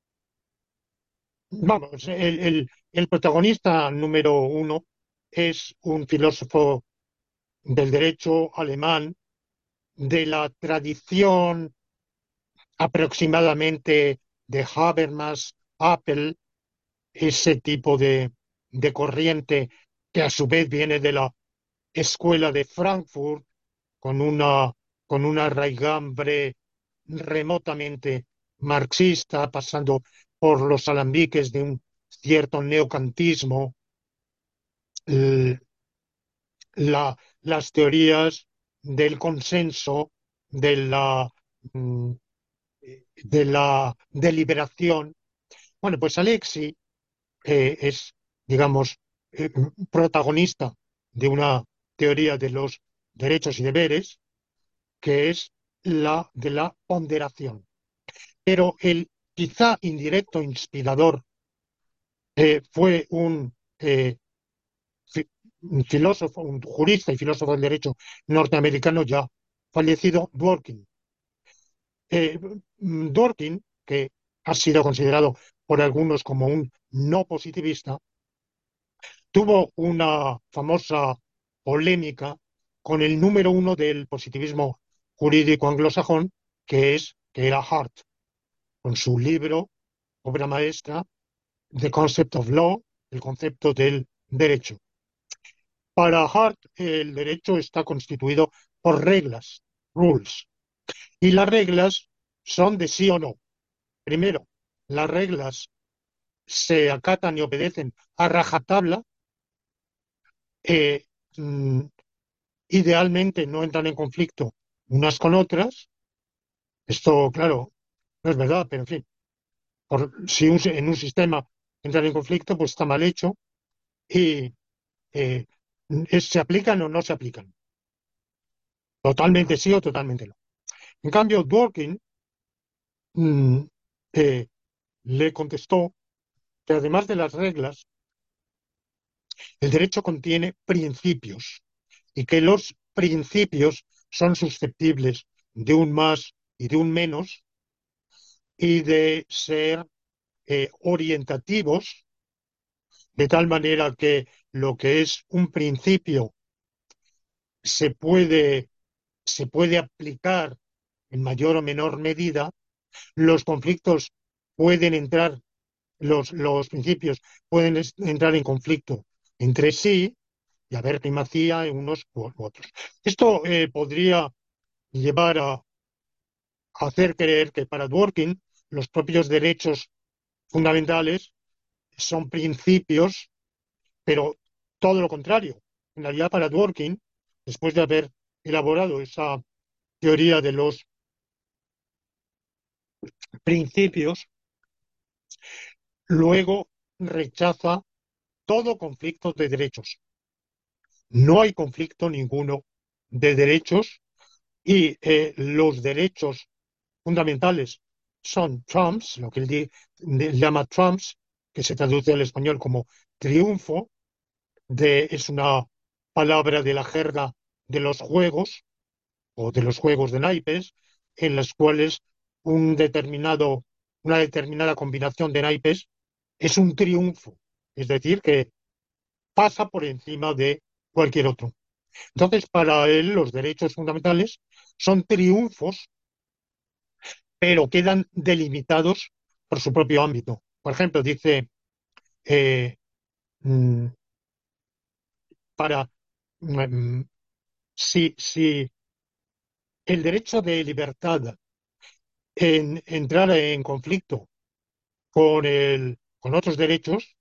vamos, el protagonista número uno es un filósofo del derecho alemán de la tradición aproximadamente de Habermas, Apple, ese tipo de corriente que a su vez viene de la escuela de Frankfurt con con una raigambre remotamente marxista, pasando por los alambiques de un cierto neocantismo, l- las teorías del consenso, de mm, de la deliberación. Bueno, pues Alexi es, digamos, protagonista de una teoría de los derechos y deberes, que es la de la ponderación. Pero el quizá indirecto inspirador fue fi- un filósofo, un jurista y filósofo del derecho norteamericano ya fallecido, Dworkin. Dworkin, que ha sido considerado por algunos como un no positivista, tuvo una famosa polémica con el número uno del positivismo jurídico anglosajón, que era Hart, con su libro, obra maestra, The Concept of Law, el concepto del derecho. Para Hart, el derecho está constituido por reglas, rules, y las reglas son de sí o no. Primero, las reglas se acatan y obedecen a rajatabla, eh, mm, idealmente no entran en conflicto unas con otras. Esto, claro, no es verdad, pero en fin, si en un sistema entran en conflicto, pues está mal hecho y eh, se aplican o no se aplican. Totalmente sí o totalmente no. En cambio, Dworkin mm, eh, le contestó que además de las reglas, el derecho contiene principios y que los principios son susceptibles de un más y de un menos y de ser orientativos, de tal manera que lo que es un principio se puede, se puede aplicar en mayor o menor medida, los conflictos pueden entrar, los principios pueden entrar en conflicto entre sí y haber primacía en unos u otros. Esto podría llevar a hacer creer que para Dworkin los propios derechos fundamentales son principios, pero todo lo contrario. En realidad, para Dworkin, después de haber elaborado esa teoría de los principios, luego rechaza todo conflicto de derechos. No hay conflicto ninguno de derechos y los derechos fundamentales son trumps, lo que él llama trumps, que se traduce al español como triunfo, es una palabra de la jerga de los juegos o de los juegos de naipes, en las cuales una determinada combinación de naipes es un triunfo, es decir, que pasa por encima de cualquier otro. Entonces, para él, los derechos fundamentales son triunfos, pero quedan delimitados por su propio ámbito. Por ejemplo, dice, eh, mm, para si el derecho de libertad entrar en conflicto con otros derechos,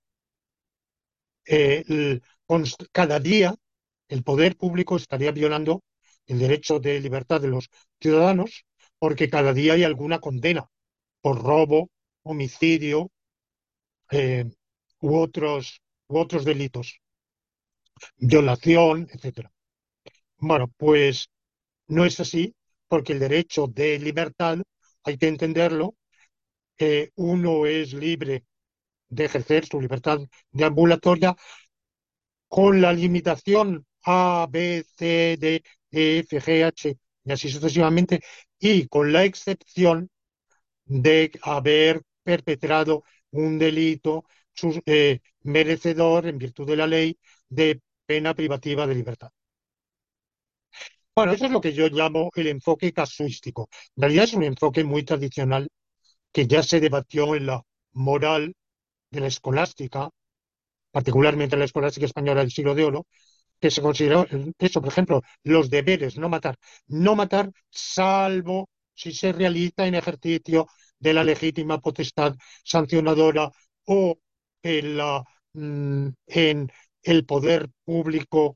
cada día el poder público estaría violando el derecho de libertad de los ciudadanos porque cada día hay alguna condena por robo, homicidio eh, u otros delitos, violación, etcétera. Bueno, pues no es así porque el derecho de libertad hay que entenderlo. Uno es libre de ejercer su libertad deambulatoria con la limitación A, B, C, D, E, F, G, H y así sucesivamente, y con la excepción de haber perpetrado un delito merecedor, en virtud de la ley, de pena privativa de libertad. Bueno, eso es lo que yo llamo el enfoque casuístico. En realidad es un enfoque muy tradicional que ya se debatió en la moral de la escolástica, particularmente en la escolástica española del siglo de oro, que se consideró eso, por ejemplo, los deberes, no matar. No matar salvo si se realiza en ejercicio de la legítima potestad sancionadora o en el poder público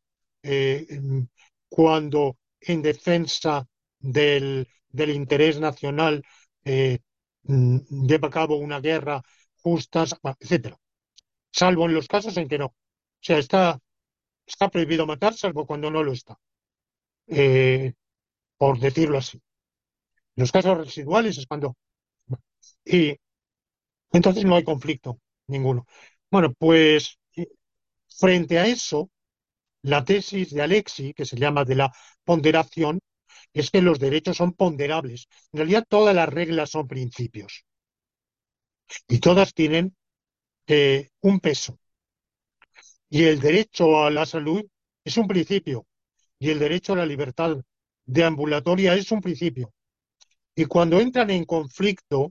cuando en defensa del interés nacional lleva a cabo una guerra justa, etcétera. Salvo en los casos en que no. O sea, está prohibido matar, salvo cuando no lo está, eh, por decirlo así. Los casos residuales es cuando. Y entonces no hay conflicto ninguno. Bueno, pues frente a eso, la tesis de Alexi, que se llama de la ponderación, es que los derechos son ponderables. En realidad, todas las reglas son principios y todas tienen un peso. Y el derecho a la salud es un principio y el derecho a la libertad deambulatoria es un principio. Y cuando entran en conflicto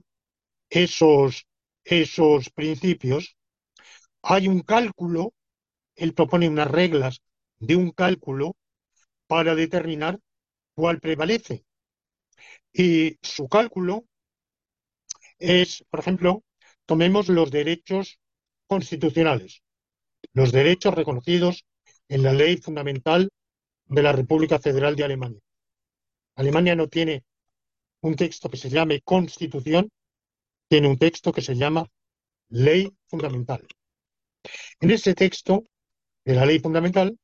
esos principios, hay un cálculo, él propone unas reglas de un cálculo para determinar cuál prevalece. Y su cálculo es, por ejemplo, tomemos los derechos constitucionales, los derechos reconocidos en la ley fundamental de la República Federal de Alemania. Alemania no tiene un texto que se llame Constitución, tiene un texto que se llama Ley Fundamental. En ese texto de la Ley Fundamental,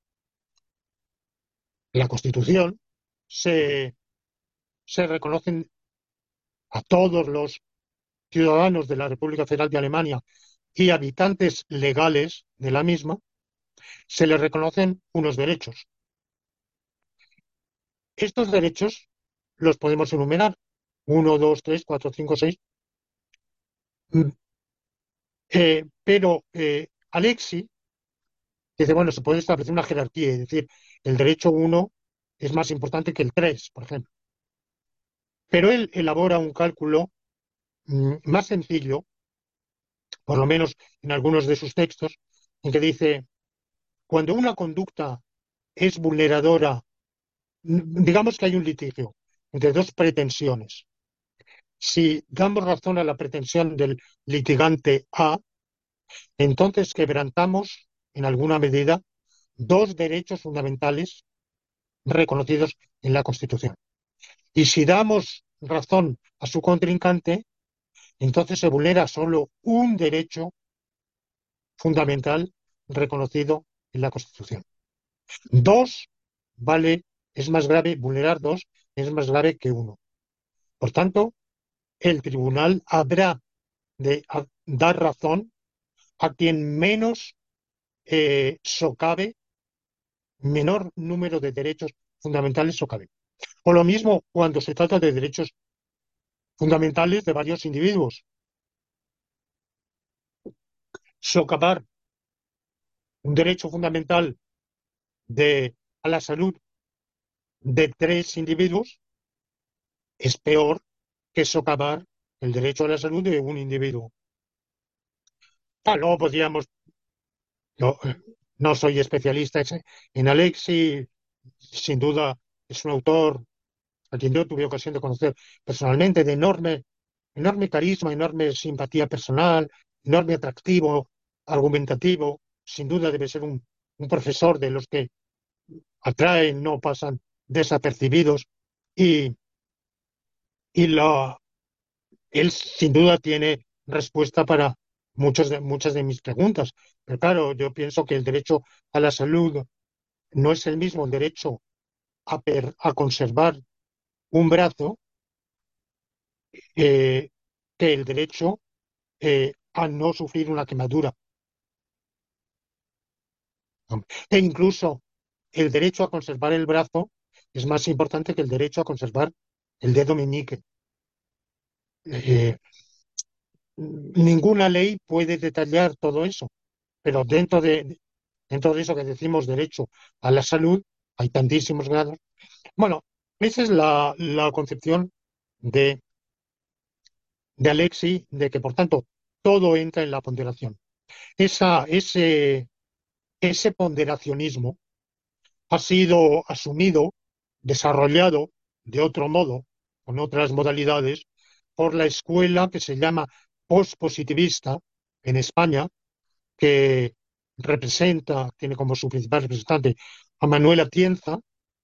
la Constitución, se, se reconocen a todos los ciudadanos de la República Federal de Alemania y habitantes legales de la misma, se les reconocen unos derechos. Estos derechos los podemos enumerar. Uno, dos, tres, cuatro, cinco, seis. Pero Alexi dice, bueno, se puede establecer una jerarquía, es decir, el derecho uno es más importante que el 3, por ejemplo. Pero él elabora un cálculo más sencillo, por lo menos en algunos de sus textos, en que dice, cuando una conducta es vulneradora, digamos que hay un litigio entre dos pretensiones. Si damos razón a la pretensión del litigante A, entonces quebrantamos, en alguna medida, dos derechos fundamentales reconocidos en la Constitución. Y si damos razón a su contrincante, entonces se vulnera solo un derecho fundamental reconocido en la Constitución. Dos vale, es más grave, vulnerar dos es más grave que uno. Por tanto, el tribunal habrá de dar razón a quien menos socave, menor número de derechos fundamentales socave. O lo mismo cuando se trata de derechos fundamentales de varios individuos. Socavar un derecho fundamental a la salud de tres individuos es peor que socavar el derecho a la salud de un individuo. Luego podríamos, yo no soy especialista en Alexi, sin duda es un autor a quien yo tuve ocasión de conocer personalmente, de enorme carisma, enorme simpatía personal, enorme atractivo, argumentativo. Sin duda debe ser un profesor de los que atraen, no pasan desapercibidos. Y, y él sin duda tiene respuesta para muchas de mis preguntas. Pero claro, yo pienso que el derecho a la salud no es el mismo el derecho a conservar un brazo eh, que el derecho a no sufrir una quemadura. E incluso el derecho a conservar el brazo es más importante que el derecho a conservar el dedo meñique. Eh, Ninguna ley puede detallar todo eso, pero dentro de eso que decimos derecho a la salud, hay tantísimos grados. Bueno, esa es la concepción de, de Alexi, de que por tanto todo entra en la ponderación. Ese ponderacionismo ha sido asumido, desarrollado de otro modo, con otras modalidades, por la escuela que se llama postpositivista en España, que tiene como su principal representante a Manuel Atienza,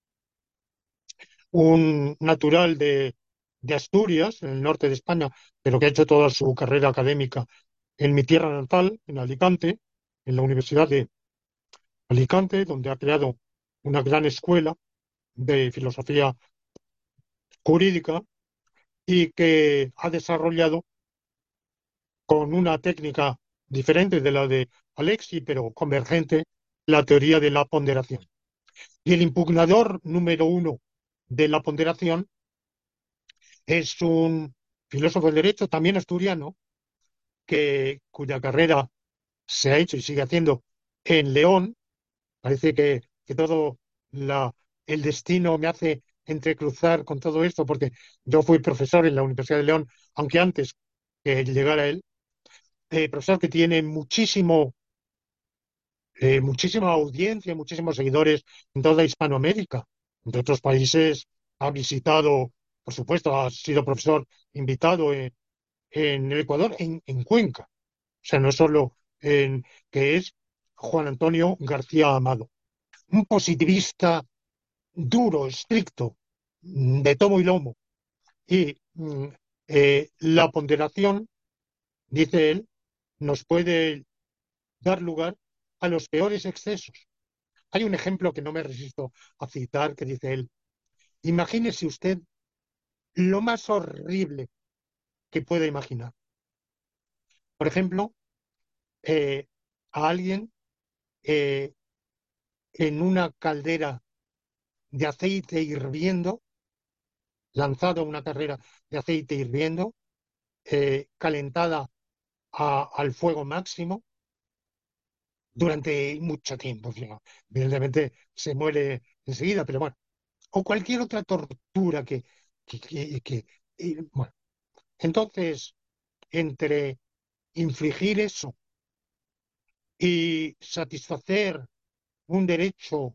un natural de Asturias, en el norte de España, pero que ha hecho toda su carrera académica en mi tierra natal, en Alicante, en la Universidad de Alicante, donde ha creado una gran escuela de filosofía jurídica y que ha desarrollado con una técnica diferente de la de Alexi, pero convergente, la teoría de la ponderación. Y el impugnador número uno de la ponderación es un filósofo del derecho, también asturiano, cuya carrera se ha hecho y sigue haciendo en León. Parece que todo la, el destino me hace entrecruzar con todo esto, porque yo fui profesor en la Universidad de León, aunque antes que llegara él, profesor que tiene muchísima audiencia, muchísimos seguidores en toda Hispanoamérica. Entre otros países ha visitado, por supuesto, ha sido profesor invitado en el Ecuador, en Cuenca. O sea, no solo que es Juan Antonio García Amado, un positivista duro, estricto, de tomo y lomo. Y la ponderación, dice él, nos puede dar lugar a los peores excesos. Hay un ejemplo que no me resisto a citar, que dice él: imagínese usted lo más horrible que pueda imaginar. Por ejemplo, eh, a alguien eh, en una caldera de aceite hirviendo, lanzado a una carrera de aceite hirviendo, calentada al fuego máximo durante mucho tiempo. Claro. Evidentemente se muere enseguida, pero bueno, o cualquier otra tortura bueno. Entonces, entre infligir eso y satisfacer un derecho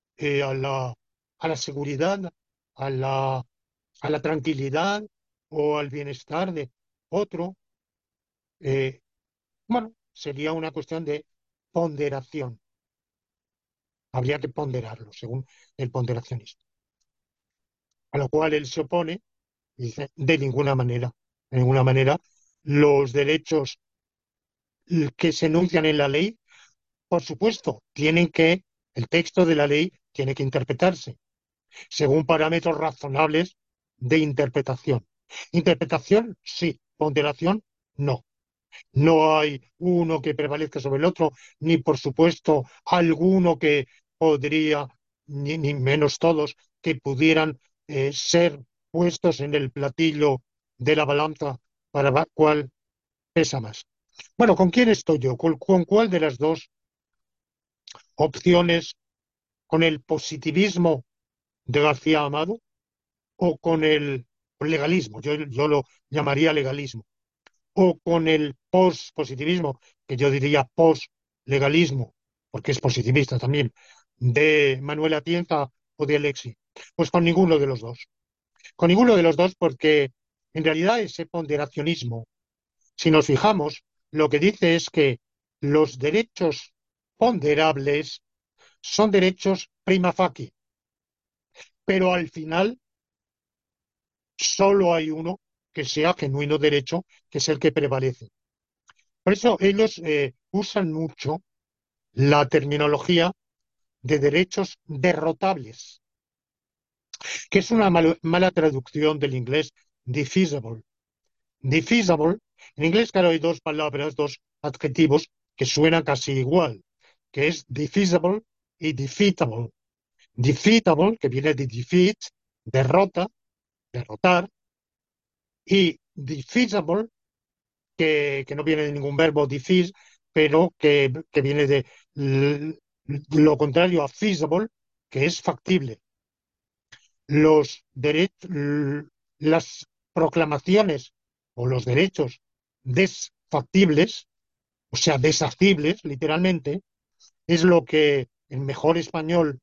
a la seguridad, a a la tranquilidad o al bienestar de otro, eh, bueno, sería una cuestión de ponderación. Habría que ponderarlo, según el ponderacionista. A lo cual él se opone y dice, de ninguna manera, los derechos que se enuncian en la ley por supuesto, el texto de la ley tiene que interpretarse según parámetros razonables de interpretación. Interpretación, sí. Ponderación, no. No hay uno que prevalezca sobre el otro, ni por supuesto alguno que podría, ni menos todos, que pudieran ser puestos en el platillo de la balanza para ver cuál pesa más. Bueno, ¿con quién estoy yo? ¿Con cuál de las dos opciones? ¿Con el positivismo de García Amado o con el legalismo? Yo lo llamaría legalismo. O con el post-positivismo, que yo diría post-legalismo, porque es positivista también, de Manuel Atienza o de Alexi. Pues con ninguno de los dos. Con ninguno de los dos porque en realidad ese ponderacionismo, si nos fijamos, lo que dice es que los derechos ponderables son derechos prima facie, pero al final solo hay uno que sea genuino derecho, que es el que prevalece. Por eso ellos usan mucho la terminología de derechos derrotables, que es una mala traducción del inglés defeasible. Defeasible, en inglés, claro, hay dos palabras, dos adjetivos que suenan casi igual, que es defeasible y defeatable. Defeatable, que viene de defeat, derrota, derrotar, y defeasible, que no viene de ningún verbo defease, pero que viene de lo contrario a feasible, que es factible. Las proclamaciones o los derechos desfactibles, o sea, deshacibles, literalmente, es lo que en mejor español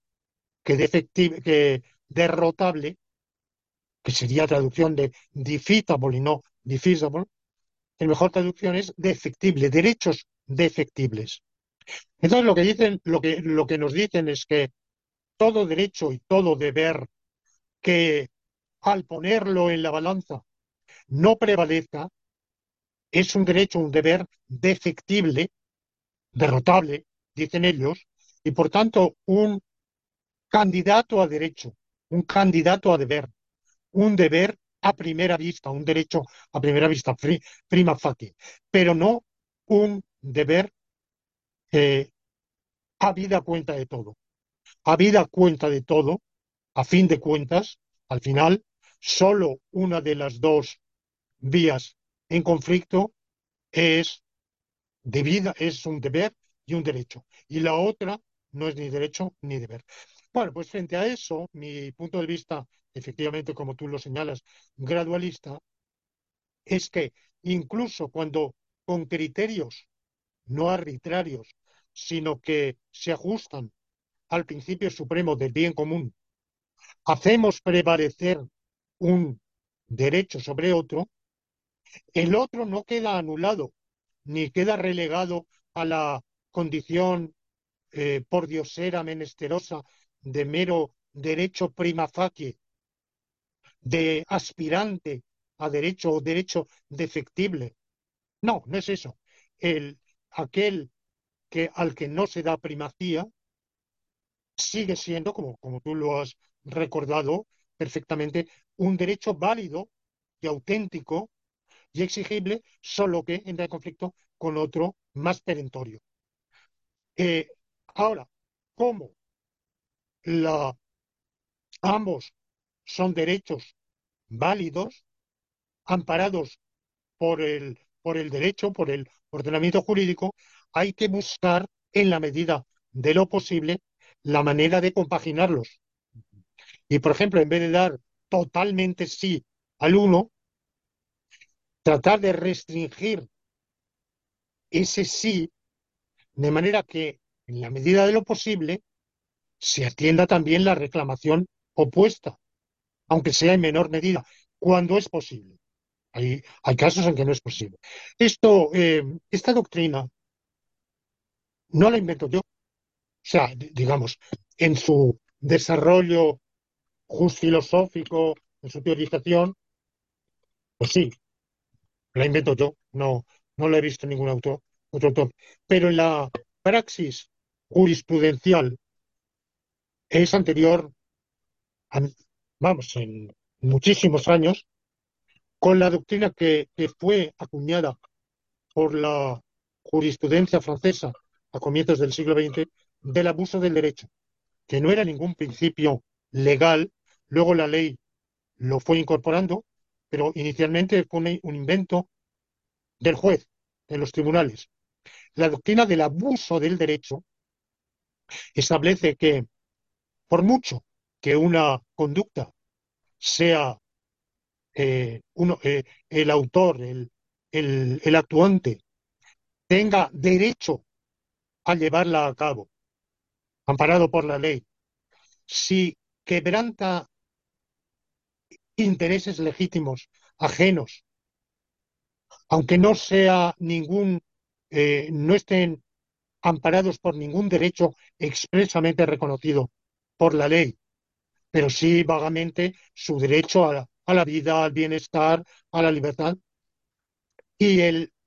que derrotable, que sería traducción de defeatable y no defeasible, en mejor traducción es defectible, derechos defectibles. Entonces lo que nos dicen es que todo derecho y todo deber que al ponerlo en la balanza no prevalezca, es un derecho, un deber defectible, derrotable, dicen ellos, y por tanto un candidato a derecho, un candidato a deber, un deber a primera vista, un derecho a primera vista, prima facie, pero no un deber eh, habida cuenta de todo. Habida cuenta de todo, a fin de cuentas, al final, solo una de las dos vías en conflicto es es un deber y un derecho. Y la otra no es ni derecho ni deber. Bueno, pues frente a eso, mi punto de vista, efectivamente, como tú lo señalas, gradualista, es que incluso cuando con criterios no arbitrarios, sino que se ajustan al principio supremo del bien común, hacemos prevalecer un derecho sobre otro, el otro no queda anulado ni queda relegado a la condición por diosera menesterosa de mero derecho prima facie, de aspirante a derecho o derecho defectible. No, no es eso. Aquel al que no se da primacía sigue siendo, como tú lo has recordado perfectamente, un derecho válido y auténtico y exigible, solo que entra en conflicto con otro más perentorio. Eh, Ahora, ¿cómo la, ambos son derechos válidos, amparados por el derecho, por el ordenamiento jurídico? Hay que buscar, en la medida de lo posible, la manera de compaginarlos. Y, por ejemplo, en vez de dar totalmente sí al uno, tratar de restringir ese sí de manera que, en la medida de lo posible, se atienda también la reclamación opuesta, aunque sea en menor medida, cuando es posible. Hay casos en que no es posible. Esta doctrina no la invento yo. O sea, digamos, en su desarrollo filosófico, en su teorización, pues sí, la invento yo. No, no la he visto en ningún autor, otro autor. Pero en la praxis jurisprudencial es anterior, a- vamos, en muchísimos años, con la doctrina que fue acuñada por la jurisprudencia francesa a comienzos del siglo XX del abuso del derecho, que no era ningún principio legal, luego la ley lo fue incorporando, pero inicialmente fue un invento del juez, de los tribunales. La doctrina del abuso del derecho establece que, por mucho que una conducta sea el autor, el actuante, tenga derecho a llevarla a cabo, amparado por la ley, si quebranta intereses legítimos ajenos, aunque no sea no estén amparados por ningún derecho expresamente reconocido por la ley, pero sí vagamente su derecho a la vida, al bienestar, a la libertad. Y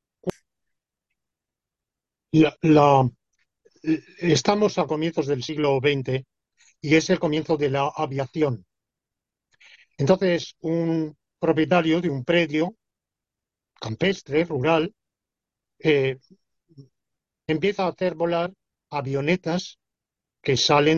la, la- estamos a comienzos del siglo XX y es el comienzo de la aviación. Entonces, un propietario de un predio campestre, rural, eh, empieza a hacer volar avionetas que salen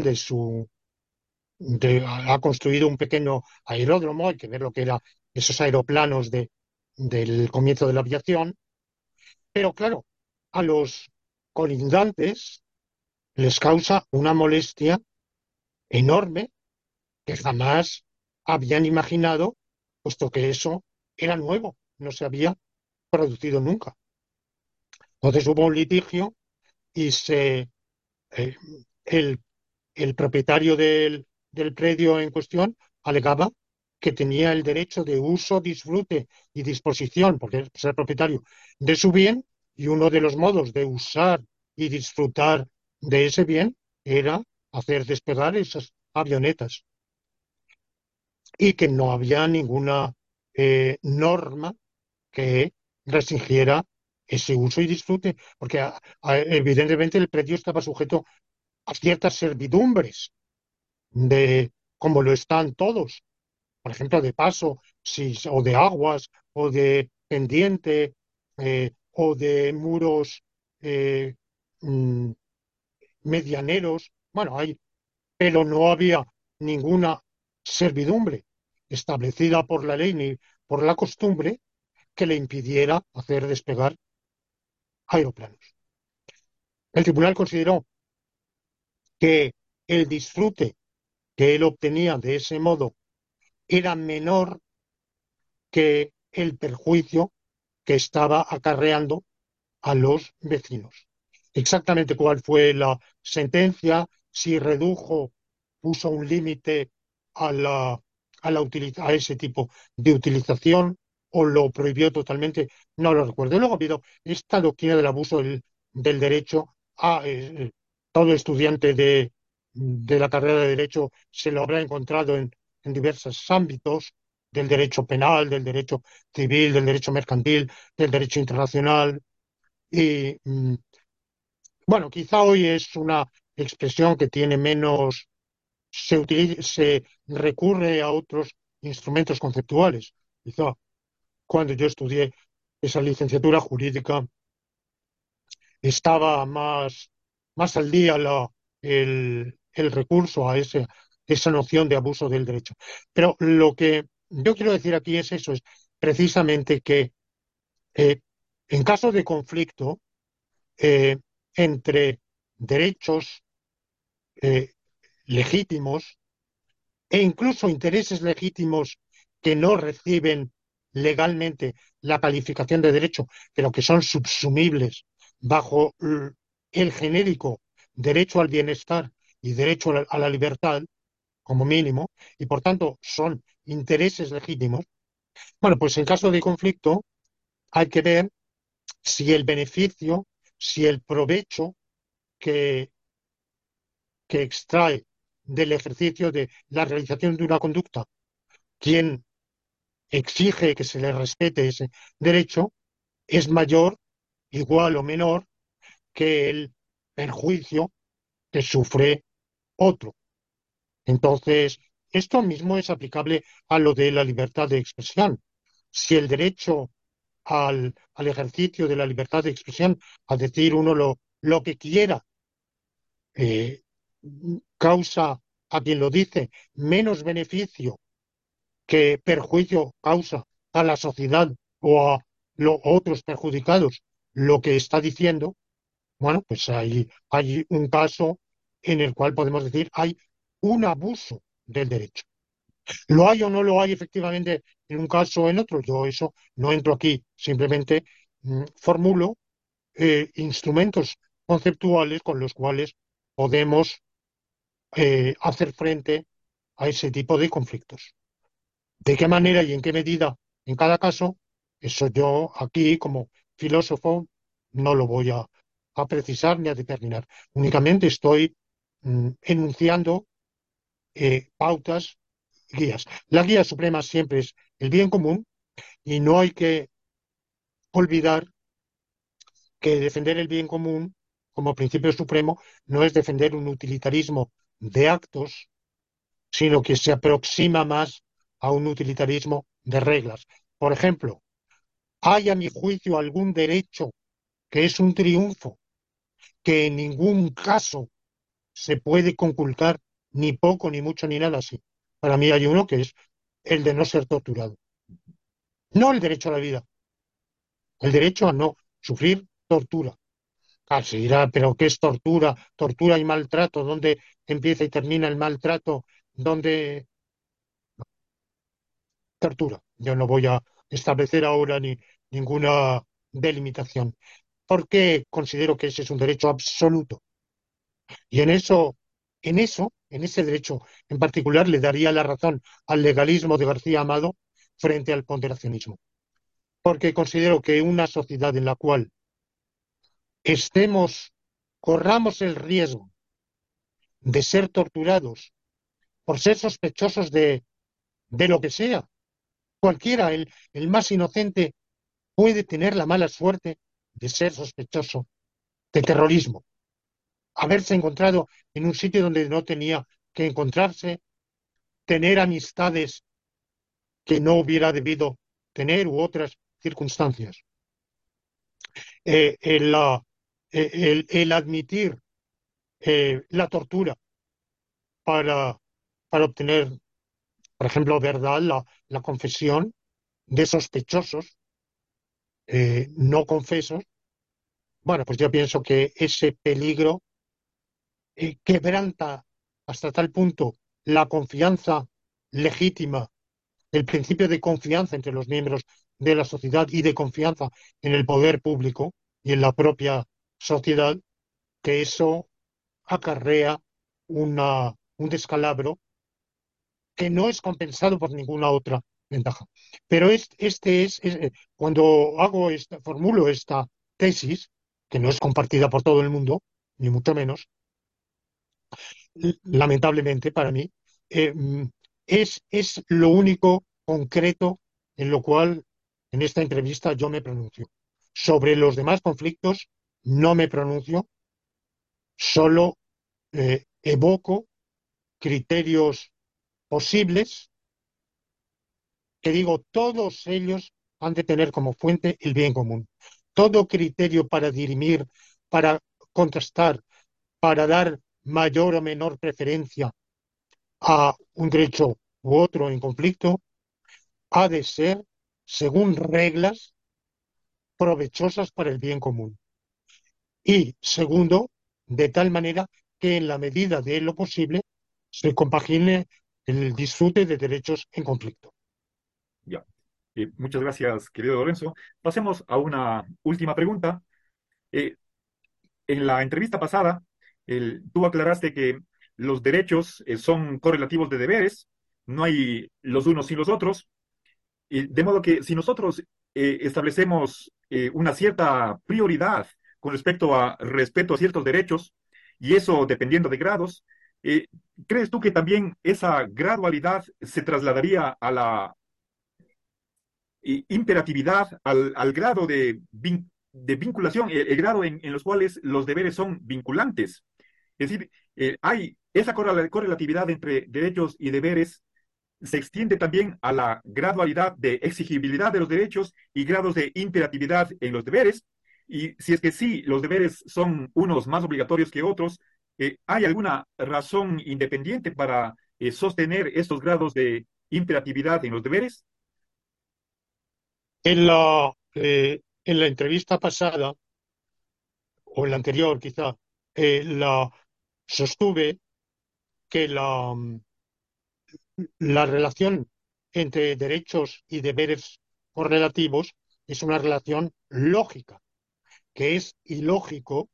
ha construido un pequeño aeródromo, hay que ver lo que eran esos aeroplanos del comienzo de la aviación, pero claro, a los colindantes les causa una molestia enorme que jamás habían imaginado, puesto que eso era nuevo, no se había producido nunca. Entonces hubo un litigio y eh, el, el propietario del predio en cuestión alegaba que tenía el derecho de uso, disfrute y disposición, porque es el propietario de su bien, y uno de los modos de usar y disfrutar de ese bien era hacer despegar esas avionetas y que no había ninguna norma que restringiera ese uso y disfrute, porque evidentemente el predio estaba sujeto a ciertas servidumbres de como lo están todos, por ejemplo, de paso, o de aguas, o de pendiente, o de muros eh, mm, medianeros. Bueno, pero no había ninguna servidumbre establecida por la ley ni por la costumbre que le impidiera hacer despegar aeroplanos. El tribunal consideró que el disfrute que él obtenía de ese modo era menor que el perjuicio que estaba acarreando a los vecinos. Exactamente cuál fue la sentencia, si redujo, puso un límite a a ese tipo de utilización o lo prohibió totalmente, no lo recuerdo. Luego ha habido esta doctrina del abuso del derecho todo estudiante de la carrera de derecho se lo habrá encontrado en diversos ámbitos del derecho penal, del derecho civil, del derecho mercantil, del derecho internacional. Y bueno, quizá hoy es una expresión que tiene menos, se recurre a otros instrumentos conceptuales. Quizá cuando yo estudié esa licenciatura jurídica estaba más al día el recurso a esa noción de abuso del derecho. Pero lo que yo quiero decir aquí es eso, es precisamente que eh, en caso de conflicto eh, entre derechos eh, legítimos e incluso intereses legítimos que no reciben legalmente la calificación de derecho, pero que son subsumibles bajo el genérico derecho al bienestar y derecho a la libertad, como mínimo, y por tanto son intereses legítimos. Bueno, pues en caso de conflicto hay que ver si el beneficio, si el provecho que, que extrae del ejercicio de la realización de una conducta, quien exige que se le respete ese derecho, es mayor, igual o menor que el perjuicio que sufre otro. Entonces, esto mismo es aplicable a lo de la libertad de expresión. Si el derecho al ejercicio de la libertad de expresión, a decir uno lo que quiera, eh, causa a quien lo dice menos beneficio que perjuicio causa a la sociedad o a otros perjudicados lo que está diciendo, bueno, pues hay un caso en el cual podemos decir hay un abuso del derecho. ¿Lo hay o no lo hay efectivamente en un caso o en otro? Yo eso no entro aquí, simplemente formulo instrumentos conceptuales con los cuales podemos hacer frente a ese tipo de conflictos. ¿De qué manera y en qué medida en cada caso? Eso yo aquí como filósofo no lo voy a precisar ni a determinar. Únicamente estoy enunciando pautas, guías. La guía suprema siempre es el bien común y no hay que olvidar que defender el bien común como principio supremo no es defender un utilitarismo de actos, sino que se aproxima más a un utilitarismo de reglas. Por ejemplo, ¿hay a mi juicio algún derecho que es un triunfo que en ningún caso se puede conculcar, ni poco, ni mucho, ni nada así? Para mí hay uno que es el de no ser torturado. No el derecho a la vida, el derecho a no sufrir tortura. Ah, se dirá, pero ¿qué es tortura? Tortura y maltrato. ¿Dónde empieza y termina el maltrato? ¿Dónde tortura? Yo no voy a establecer ahora ninguna delimitación, porque considero que ese es un derecho absoluto. Y en ese derecho en particular, le daría la razón al legalismo de García Amado frente al ponderacionismo. Porque considero que una sociedad en la cual corramos el riesgo de ser torturados por ser sospechosos de lo que sea. Cualquiera, el más inocente, puede tener la mala suerte de ser sospechoso de terrorismo, haberse encontrado en un sitio donde no tenía que encontrarse, tener amistades que no hubiera debido tener u otras circunstancias. Eh, el, la- el admitir la tortura para, para obtener, por ejemplo, verdad, la confesión de sospechosos no confesos, bueno, pues yo pienso que ese peligro quebranta hasta tal punto la confianza legítima, el principio de confianza entre los miembros de la sociedad y de confianza en el poder público y en la propia sociedad, que eso acarrea un descalabro que no es compensado por ninguna otra ventaja. Pero cuando formulo esta tesis, que no es compartida por todo el mundo, ni mucho menos, lamentablemente para mí, es lo único concreto en lo cual en esta entrevista yo me pronuncio. Sobre los demás conflictos no me pronuncio, solo evoco criterios posibles que digo, todos ellos han de tener como fuente el bien común. Todo criterio para dirimir, para contrastar, para dar mayor o menor preferencia a un derecho u otro en conflicto, ha de ser según reglas provechosas para el bien común. Y segundo, de tal manera que en la medida de lo posible se compagine el disfrute de derechos en conflicto. Ya. Muchas gracias, querido Lorenzo. Pasemos a una última pregunta. Eh, en la entrevista pasada, tú aclaraste que los derechos son correlativos de deberes, no hay los unos sin los otros, de modo que si nosotros establecemos una cierta prioridad con respecto a respeto a ciertos derechos, y eso dependiendo de grados, eh, ¿crees tú que también esa gradualidad se trasladaría a la imperatividad, al grado de vinculación, el grado en los cuales los deberes son vinculantes? Es decir, hay esa correlatividad entre derechos y deberes se extiende también a la gradualidad de exigibilidad de los derechos y grados de imperatividad en los deberes. Y si es que sí, los deberes son unos más obligatorios que otros, ¿hay alguna razón independiente para sostener estos grados de imperatividad en los deberes? En la entrevista pasada, o en la anterior quizá, sostuve que la relación entre derechos y deberes correlativos es una relación lógica, que es ilógico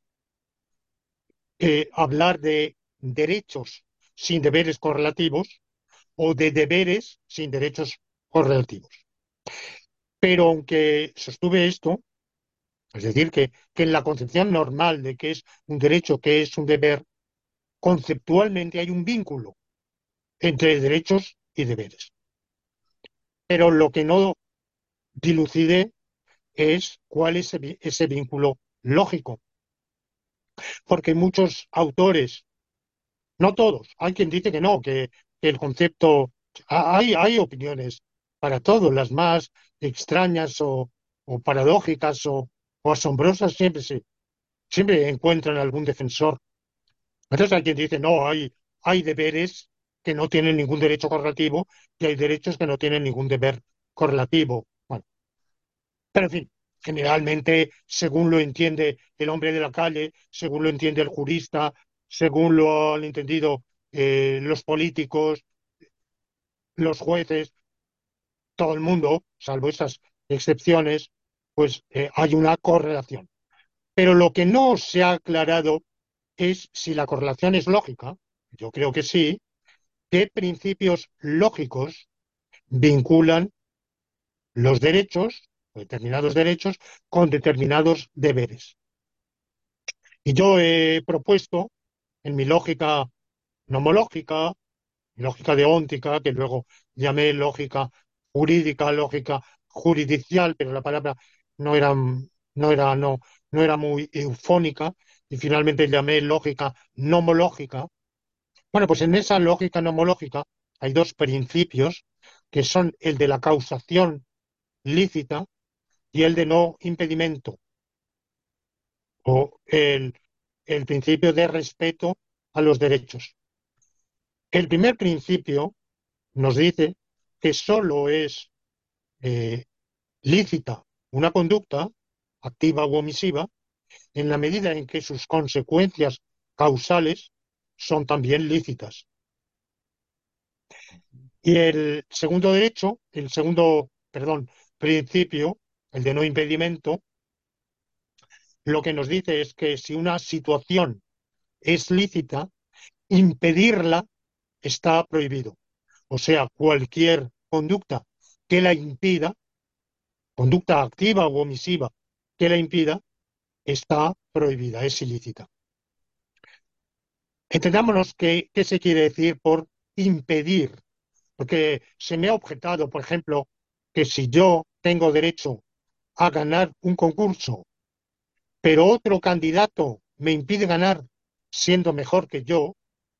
hablar de derechos sin deberes correlativos o de deberes sin derechos correlativos. Pero aunque sostuve esto, es decir, que en la concepción normal de qué es un derecho, qué es un deber, conceptualmente hay un vínculo entre derechos y deberes. Pero lo que no dilucide es cuál es ese vínculo lógico. Porque muchos autores, no todos, hay quien dice que no, que el concepto, hay opiniones para todos, las más extrañas o paradójicas o asombrosas, siempre encuentran algún defensor. Entonces hay quien dice, no, hay deberes que no tienen ningún derecho correlativo y hay derechos que no tienen ningún deber correlativo. Bueno, pero en fin, generalmente, según lo entiende el hombre de la calle, según lo entiende el jurista, según lo han entendido los políticos, los jueces, todo el mundo, salvo esas excepciones, pues hay una correlación. Pero lo que no se ha aclarado es si la correlación es lógica, yo creo que sí, qué principios lógicos vinculan los derechos, determinados derechos, con determinados deberes. Y yo he propuesto, en mi lógica nomológica, mi lógica deóntica, que luego llamé lógica jurídica, lógica jurisdiccional, pero la palabra no era, no era muy eufónica, y finalmente llamé lógica nomológica. Bueno, pues en esa lógica nomológica hay dos principios que son el de la causación lícita y el de no impedimento, o el principio de respeto a los derechos. El primer principio nos dice que solo es eh, lícita una conducta, activa u omisiva, en la medida en que sus consecuencias causales son también lícitas. Y perdón, principio, el de no impedimento, lo que nos dice es que si una situación es lícita, impedirla está prohibido. O sea, cualquier conducta que la impida, conducta activa u omisiva que la impida, está prohibida, es ilícita. Entendámonos qué se quiere decir por impedir, porque se me ha objetado, por ejemplo, que si yo tengo derecho a ganar un concurso, pero otro candidato me impide ganar siendo mejor que yo,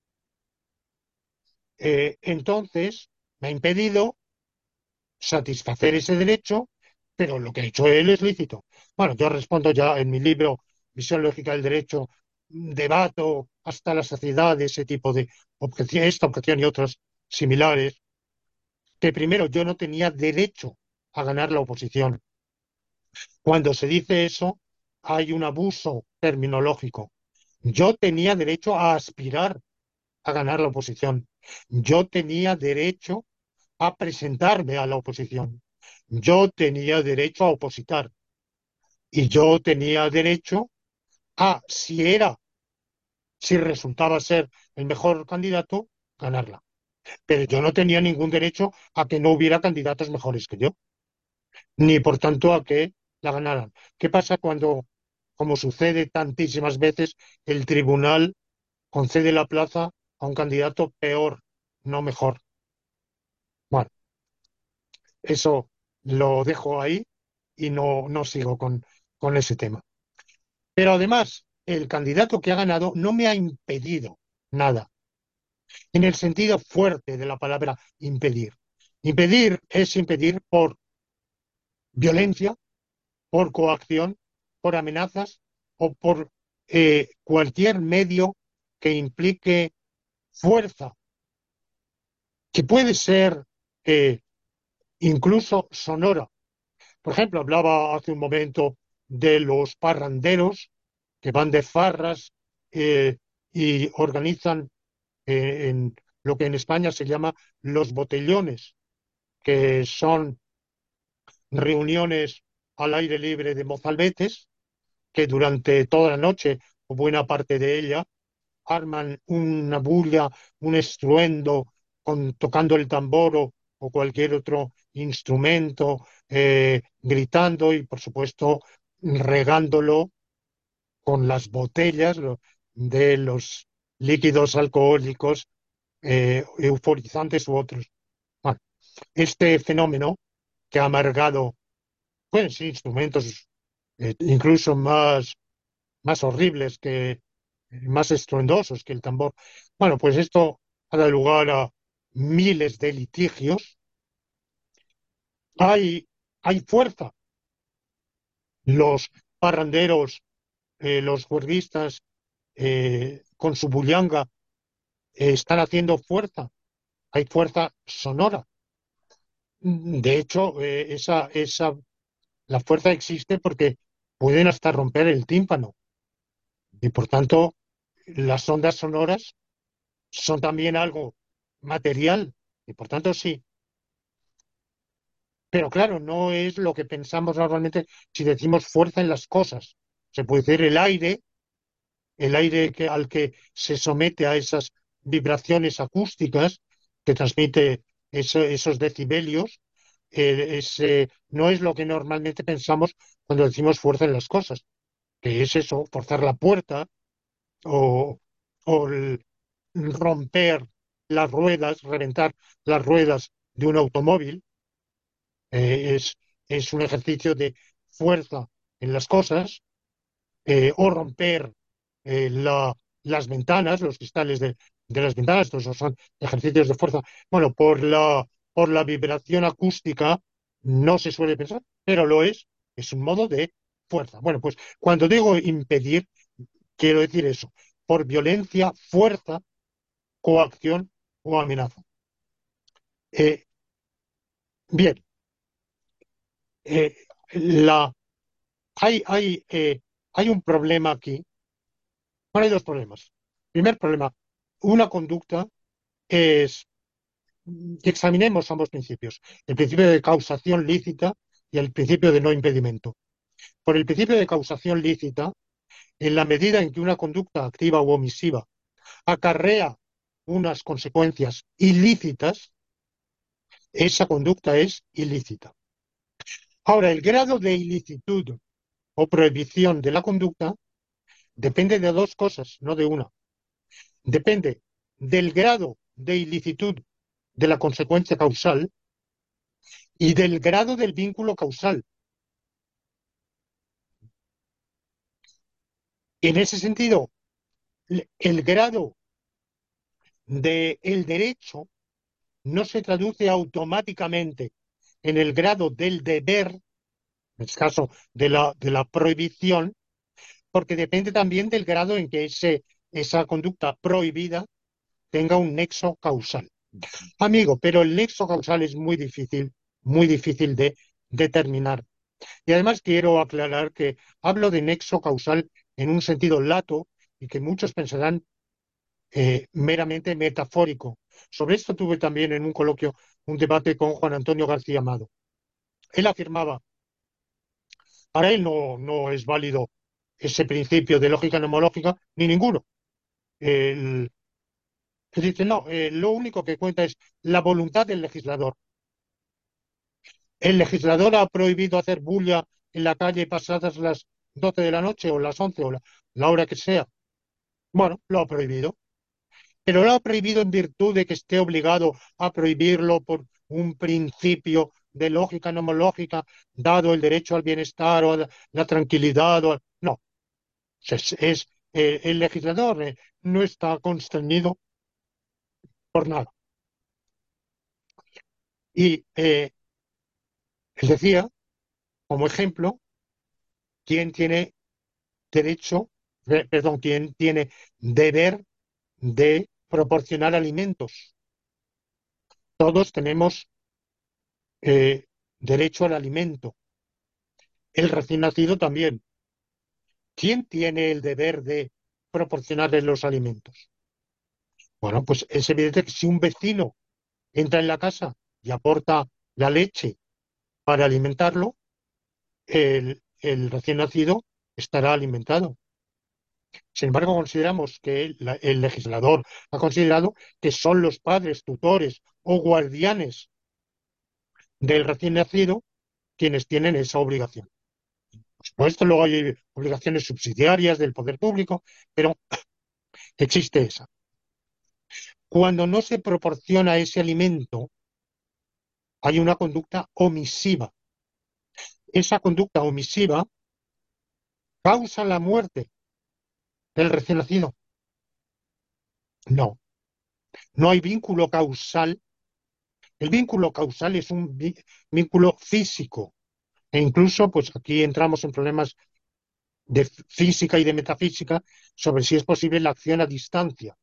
entonces me ha impedido satisfacer ese derecho, pero lo que ha hecho él es lícito. Bueno, yo respondo ya en mi libro Visión Lógica del Derecho, debato hasta la saciedad de ese tipo de objeción, esta objeción y otras similares, que primero yo no tenía derecho a ganar la oposición. Cuando se dice eso, hay un abuso terminológico. Yo tenía derecho a aspirar a ganar la oposición. Yo tenía derecho a presentarme a la oposición. Yo tenía derecho a opositar y yo tenía derecho a, si resultaba ser el mejor candidato, ganarla. Pero yo no tenía ningún derecho a que no hubiera candidatos mejores que yo, ni por tanto a que la ganaran. ¿Qué pasa cuando, como sucede tantísimas veces, el tribunal concede la plaza a un candidato peor, no mejor? Bueno, eso lo dejo ahí y no sigo con ese tema. Pero además, el candidato que ha ganado no me ha impedido nada, en el sentido fuerte de la palabra impedir. Impedir es impedir por violencia, por coacción, por amenazas o por cualquier medio que implique fuerza, que puede ser eh, incluso sonora. Por ejemplo, hablaba hace un momento de los parranderos que van de farras eh, y organizan en lo que en España se llama los botellones, que son reuniones al aire libre de mozalbetes que durante toda la noche o buena parte de ella arman una bulla, un estruendo tocando el tambor o cualquier otro instrumento, gritando y, por supuesto, regándolo con las botellas de los líquidos alcohólicos euforizantes u otros. Bueno, este fenómeno que ha amargado, pues, instrumentos incluso más horribles más estruendosos que el tambor. Bueno, pues esto ha dado lugar a miles de litigios. Hay, hay fuerza. Los parranderos, los juerguistas, con su bullanga, están haciendo fuerza. Hay fuerza sonora. De hecho, la fuerza existe porque pueden hasta romper el tímpano. Y por tanto, las ondas sonoras son también algo material. Y por tanto, sí. Pero claro, no es lo que pensamos normalmente si decimos fuerza en las cosas. Se puede decir el aire al que se somete a esas vibraciones acústicas que transmite esos decibelios, no es lo que normalmente pensamos cuando decimos fuerza en las cosas, que es eso, forzar la puerta o, o romper las ruedas, reventar las ruedas de un automóvil. eh, es, es un ejercicio de fuerza en las cosas, o romper las ventanas, los cristales de las ventanas, todos esos son ejercicios de fuerza. Bueno, por la vibración acústica no se suele pensar, pero lo es un modo de fuerza. Bueno, pues cuando digo impedir, quiero decir eso, por violencia, fuerza, coacción o amenaza. Eh, bien, eh, la, hay un problema aquí. Bueno, hay dos problemas. Primer problema, una conducta es que examinemos ambos principios, el principio de causación lícita y el principio de no impedimento. Por el principio de causación lícita, en la medida en que una conducta activa u omisiva acarrea unas consecuencias ilícitas, esa conducta es ilícita. Ahora, el grado de ilicitud o prohibición de la conducta depende de dos cosas, no de una. Depende del grado de ilicitud de la consecuencia causal y del grado del vínculo causal. En ese sentido, el grado del derecho no se traduce automáticamente en el grado del deber, en este caso de la prohibición, porque depende también del grado en que esa conducta prohibida tenga un nexo causal. Amigo, pero el nexo causal es muy difícil de determinar. Y además quiero aclarar que hablo de nexo causal en un sentido lato y que muchos pensarán meramente metafórico. Sobre esto tuve también en un coloquio un debate con Juan Antonio García Amado. Él afirmaba, para él no es válido ese principio de lógica nomológica, ni ninguno. Él dice, no, lo único que cuenta es la voluntad del legislador. El legislador ha prohibido hacer bulla en la calle pasadas las 12 de la noche o las 11 o la hora que sea. Bueno, lo ha prohibido. Pero lo ha prohibido en virtud de que esté obligado a prohibirlo por un principio de lógica nomológica, dado el derecho al bienestar o a la tranquilidad. No, es el legislador no está constreñido por nada. Y les decía, como ejemplo, quién tiene derecho, perdón, quién tiene deber de proporcionar alimentos. Todos tenemos derecho al alimento. El recién nacido también. ¿Quién tiene el deber de proporcionarle los alimentos? Bueno, pues es evidente que si un vecino entra en la casa y aporta la leche para alimentarlo, el recién nacido estará alimentado. Sin embargo, consideramos que el legislador ha considerado que son los padres, tutores o guardianes del recién nacido quienes tienen esa obligación. Por supuesto, luego hay obligaciones subsidiarias del poder público, pero existe esa. Cuando no se proporciona ese alimento, hay una conducta omisiva. Esa conducta omisiva causa la muerte del recién nacido. No, no hay vínculo causal. El vínculo causal es un vínculo físico. E incluso, pues aquí entramos en problemas de física y de metafísica sobre si es posible la acción a distancia.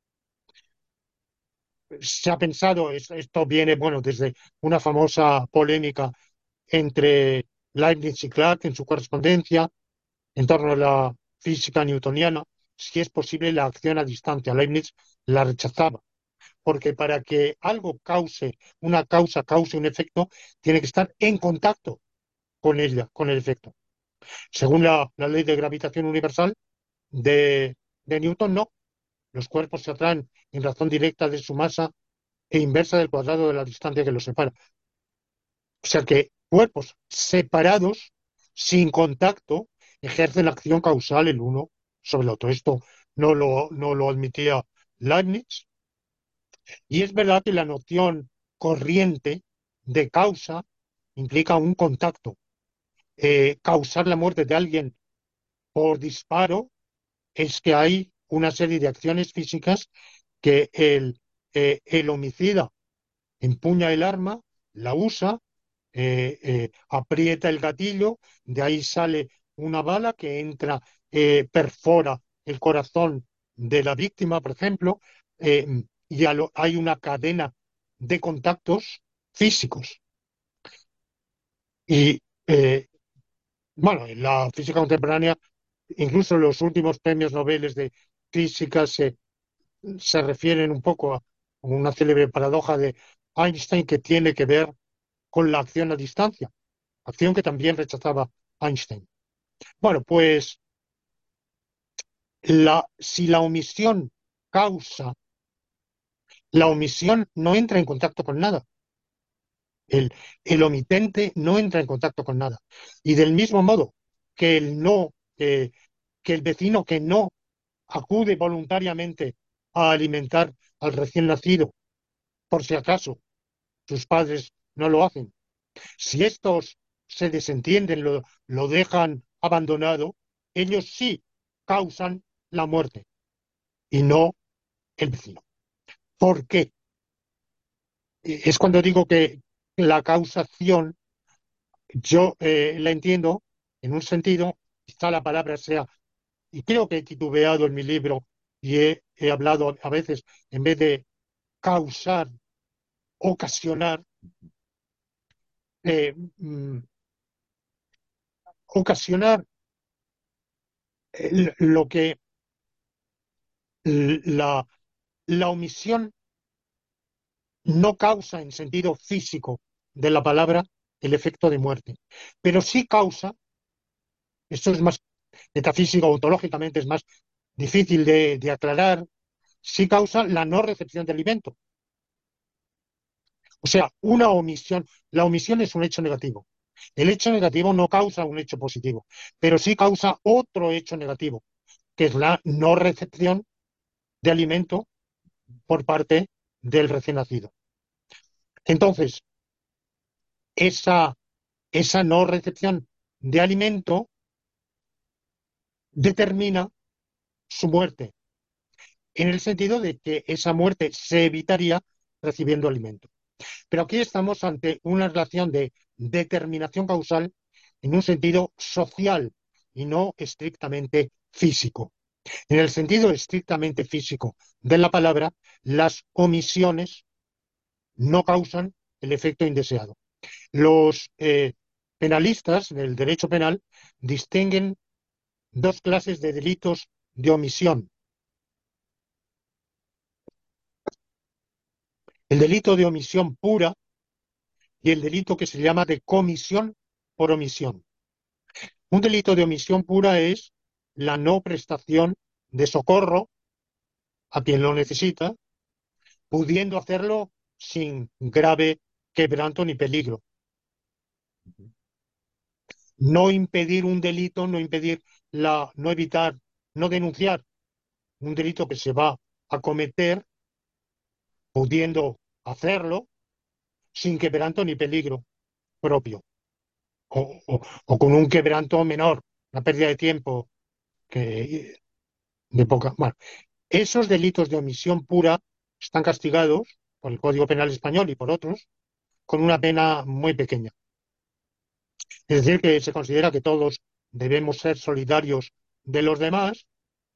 Se ha pensado, esto viene, bueno, desde una famosa polémica entre Leibniz y Clarke en su correspondencia en torno a la física newtoniana, si es posible la acción a distancia. Leibniz la rechazaba, porque para que algo cause, una causa cause un efecto, tiene que estar en contacto con ella, con el efecto. Según la ley de gravitación universal de Newton, no. Los cuerpos se atraen en razón directa de su masa e inversa del cuadrado de la distancia que los separa. O sea que cuerpos separados, sin contacto, ejercen acción causal el uno sobre el otro. Esto no lo admitía Leibniz. Y es verdad que la noción corriente de causa implica un contacto. Causar la muerte de alguien por disparo es que hay una serie de acciones físicas que el homicida empuña el arma, la usa, aprieta el gatillo, de ahí sale una bala que entra, perfora el corazón de la víctima, por ejemplo, y hay una cadena de contactos físicos. Y bueno, en la física contemporánea, incluso los últimos premios Nobel de física se refieren un poco a una célebre paradoja de Einstein que tiene que ver con la acción a distancia, acción que también rechazaba Einstein. Bueno, pues si la omisión causa, la omisión no entra en contacto con nada. El, el omitente no entra en contacto con nada. Y del mismo modo que el no, que el vecino que no acude voluntariamente a alimentar al recién nacido, por si acaso sus padres no lo hacen. Si estos se desentienden, lo dejan abandonado, ellos sí causan la muerte y no el vecino. ¿Por qué? Es cuando digo que la causación yo la entiendo en un sentido, quizá la palabra sea, y creo que he titubeado en mi libro y he hablado a veces, en vez de causar, ocasionar, eh, mm, ocasionar lo que la, la omisión no causa en sentido físico de la palabra el efecto de muerte, pero sí causa, esto es más metafísico, ontológicamente es más difícil de aclarar, sí causa la no recepción de alimento. O sea, una omisión, la omisión es un hecho negativo. El hecho negativo no causa un hecho positivo, pero sí causa otro hecho negativo, que es la no recepción de alimento por parte del recién nacido. Entonces, esa, esa no recepción de alimento determina su muerte, en el sentido de que esa muerte se evitaría recibiendo alimento. Pero aquí estamos ante una relación de determinación causal en un sentido social y no estrictamente físico. En el sentido estrictamente físico de la palabra, las omisiones no causan el efecto indeseado. Los penalistas del derecho penal distinguen dos clases de delitos de omisión. El delito de omisión pura y el delito que se llama de comisión por omisión. Un delito de omisión pura es la no prestación de socorro a quien lo necesita, pudiendo hacerlo sin grave quebranto ni peligro. Ujú. No impedir un delito, no impedir no evitar, no denunciar un delito que se va a cometer, pudiendo hacerlo sin quebranto ni peligro propio, o con un quebranto menor, una pérdida de tiempo que de poca. Bueno, esos delitos de omisión pura están castigados por el Código Penal español y por otros con una pena muy pequeña. Es decir, que se considera que todos debemos ser solidarios de los demás,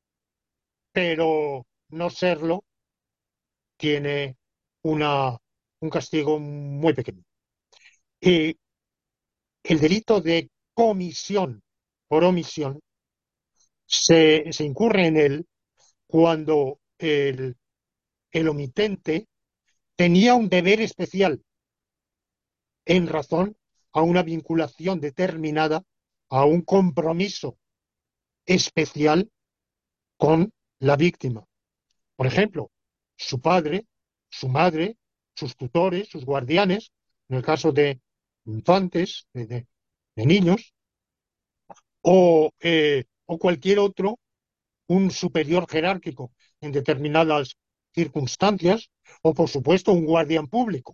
pero no serlo tiene una, un castigo muy pequeño. Y el delito de comisión por omisión se incurre en él cuando el omitente tenía un deber especial en razón a una vinculación determinada, a un compromiso especial con la víctima. Por ejemplo, su padre, su madre, sus tutores, sus guardianes, en el caso de infantes, de niños, o cualquier otro, un superior jerárquico en determinadas circunstancias, o por supuesto un guardián público,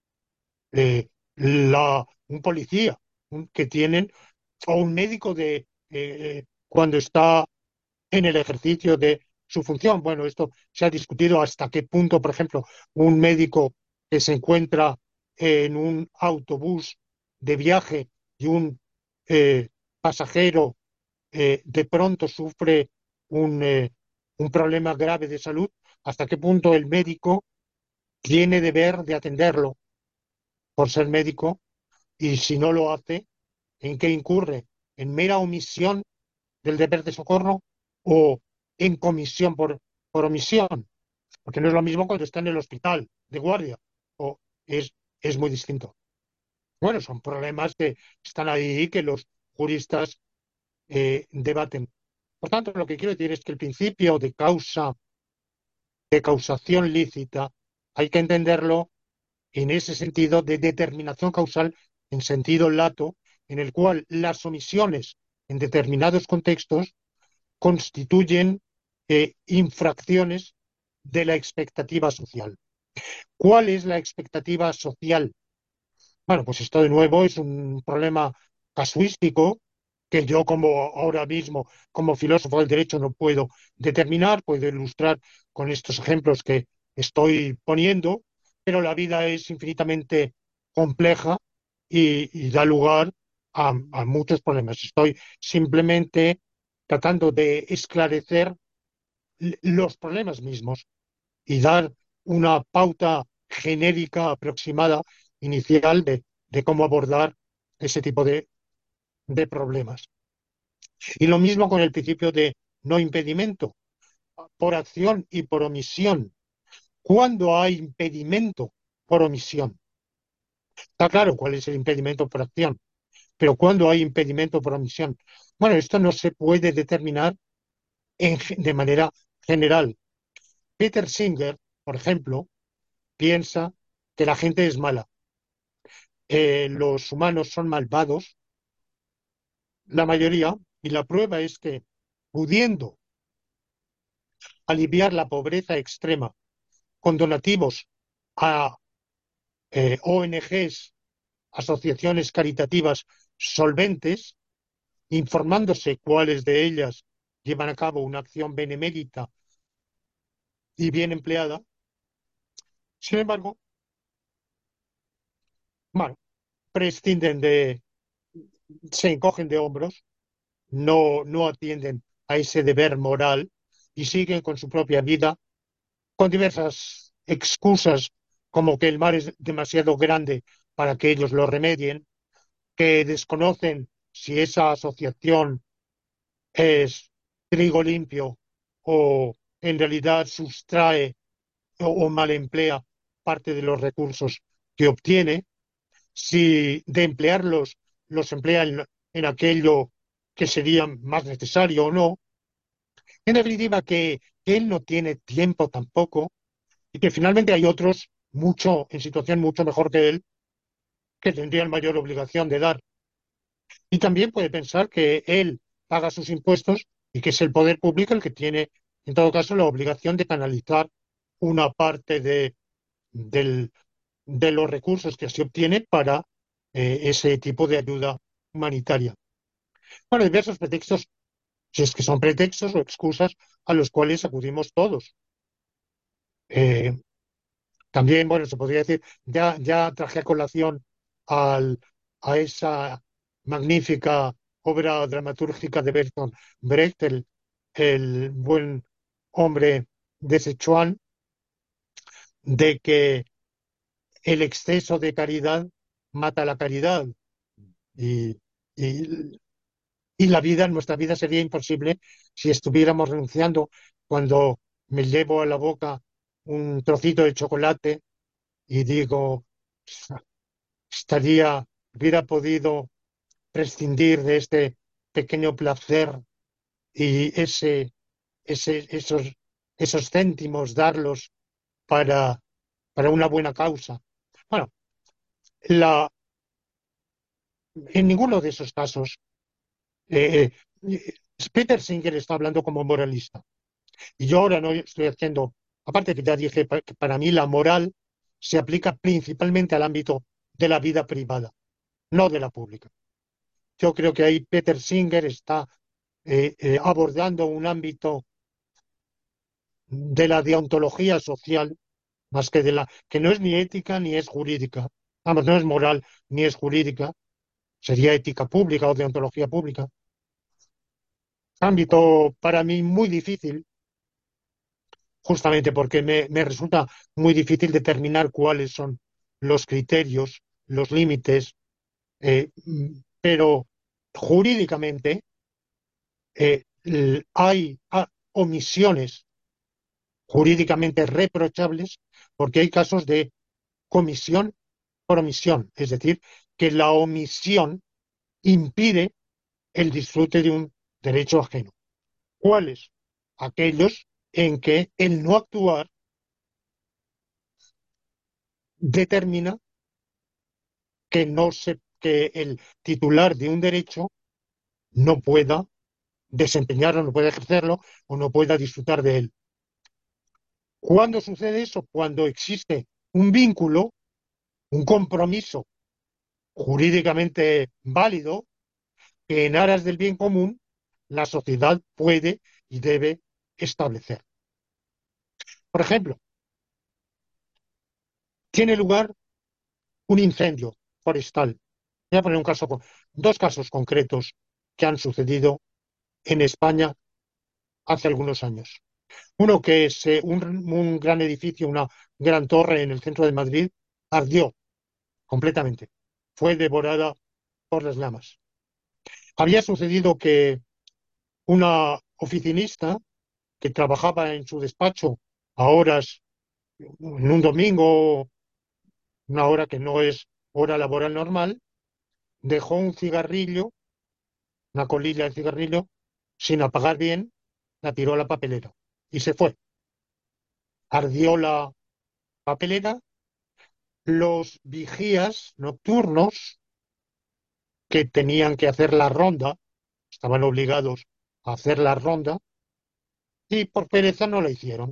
un policía que tienen, o un médico cuando está en el ejercicio de su función. Bueno, esto se ha discutido hasta qué punto, por ejemplo, un médico que se encuentra en un autobús de viaje y un pasajero de pronto sufre un problema grave de salud, hasta qué punto el médico tiene deber de atenderlo por ser médico, y si no lo hace, ¿en qué incurre? ¿En mera omisión del deber de socorro o en comisión por omisión? Porque no es lo mismo cuando está en el hospital de guardia, o es, es muy distinto. Bueno, son problemas que están ahí y que los juristas debaten. Por tanto, lo que quiero decir es que el principio de causación lícita, hay que entenderlo en ese sentido de determinación causal en sentido lato, en el cual las omisiones en determinados contextos constituyen infracciones de la expectativa social. ¿Cuál es la expectativa social? Bueno, pues esto de nuevo es un problema casuístico que yo como ahora mismo, como filósofo del derecho, no puedo determinar, puedo ilustrar con estos ejemplos que estoy poniendo, pero la vida es infinitamente compleja y da lugar a muchos problemas. Estoy simplemente tratando de esclarecer los problemas mismos y dar una pauta genérica aproximada inicial de cómo abordar ese tipo de problemas. Y lo mismo con el principio de no impedimento, por acción y por omisión. ¿Cuándo hay impedimento por omisión? Está claro cuál es el impedimento por acción, pero ¿cuándo hay impedimento por omisión? Bueno, esto no se puede determinar de manera general. Peter Singer, por ejemplo, piensa que la gente es mala, los humanos son malvados, la mayoría, y la prueba es que pudiendo aliviar la pobreza extrema con donativos a ONGs, asociaciones caritativas solventes, informándose cuáles de ellas llevan a cabo una acción benemérita y bien empleada. Sin embargo, bueno, prescinden se encogen de hombros, no atienden a ese deber moral y siguen con su propia vida, con diversas excusas, como que el mar es demasiado grande para que ellos lo remedien, que desconocen si esa asociación es trigo limpio o en realidad sustrae o mal emplea parte de los recursos que obtiene, si de emplearlos los emplea en aquello que sería más necesario o no. En definitiva, que él no tiene tiempo tampoco y que finalmente hay otros en situación mucho mejor que él que tendrían mayor obligación de dar. Y también puede pensar que él paga sus impuestos y que es el poder público el que tiene, en todo caso, la obligación de canalizar una parte del- de los recursos que se obtiene para ese tipo de ayuda humanitaria. Bueno, diversos pretextos, si es que son pretextos o excusas a los cuales acudimos todos. Eh, También, bueno, se podría decir, ya traje a colación al, a esa magnífica obra dramatúrgica de Bertolt Brecht, el buen hombre de Sichuan, de que el exceso de caridad mata la caridad y, y, y nuestra vida sería imposible si estuviéramos renunciando cuando me llevo a la boca un trocito de chocolate y digo, hubiera podido prescindir de este pequeño placer y esos, esos céntimos darlos para, para una buena causa. Bueno, la, en ninguno de esos casos, Peter Singer está hablando como moralista. Y yo ahora no estoy haciendo, aparte que ya dije que para mí la moral se aplica principalmente al ámbito de la vida privada, no de la pública. Yo creo que ahí Peter Singer está abordando un ámbito de la deontología social, más que que no es ni ética ni es jurídica. Vamos, no es moral ni es jurídica, sería ética pública o deontología pública. Ámbito para mí muy difícil, justamente porque me resulta muy difícil determinar cuáles son los criterios, los límites, pero jurídicamente hay omisiones jurídicamente reprochables porque hay casos de comisión por omisión, es decir, que la omisión impide el disfrute de un derecho ajeno. ¿Cuáles? Aquellos en que el no actuar determina que el titular de un derecho no pueda desempeñarlo, no pueda ejercerlo o no pueda disfrutar de él. ¿Cuándo sucede eso? Cuando existe un vínculo, un compromiso jurídicamente válido que en aras del bien común la sociedad puede y debe establecer. Por ejemplo, tiene lugar un incendio forestal. Voy a poner dos casos concretos que han sucedido en España hace algunos años. Uno que es un gran edificio, una gran torre en el centro de Madrid, ardió completamente. Fue devorada por las llamas. Había sucedido que una oficinista que trabajaba en su despacho a horas, en un domingo, una hora que no es hora laboral normal, dejó un cigarrillo, una colilla de cigarrillo, sin apagar bien, la tiró a la papelera y se fue. Ardió la papelera, los vigías nocturnos que tenían que hacer la ronda, estaban obligados a hacer la ronda y por pereza no la hicieron.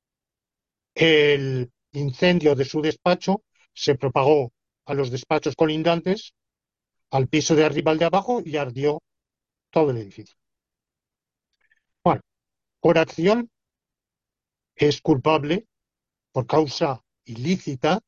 El incendio de su despacho se propagó a los despachos colindantes, al piso de arriba al de abajo y ardió todo el edificio. Por acción es culpable, por causa ilícita,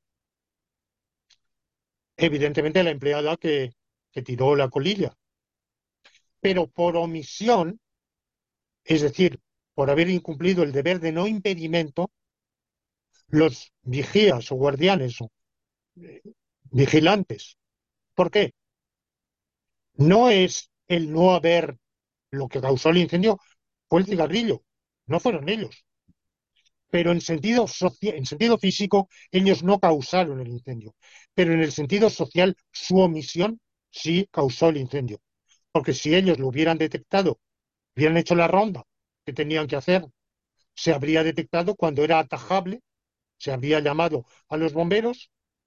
evidentemente la empleada que tiró la colilla, pero por omisión, es decir, por haber incumplido el deber de no impedimento, los vigías o guardianes o vigilantes. ¿Por qué? No es el no haber, lo que causó el incendio fue el cigarrillo, no fueron ellos. Pero en sentido físico, ellos no causaron el incendio. Pero en el sentido social, su omisión sí causó el incendio. Porque si ellos lo hubieran detectado, hubieran hecho la ronda que tenían que hacer, se habría detectado cuando era atajable, se habría llamado a los bomberos,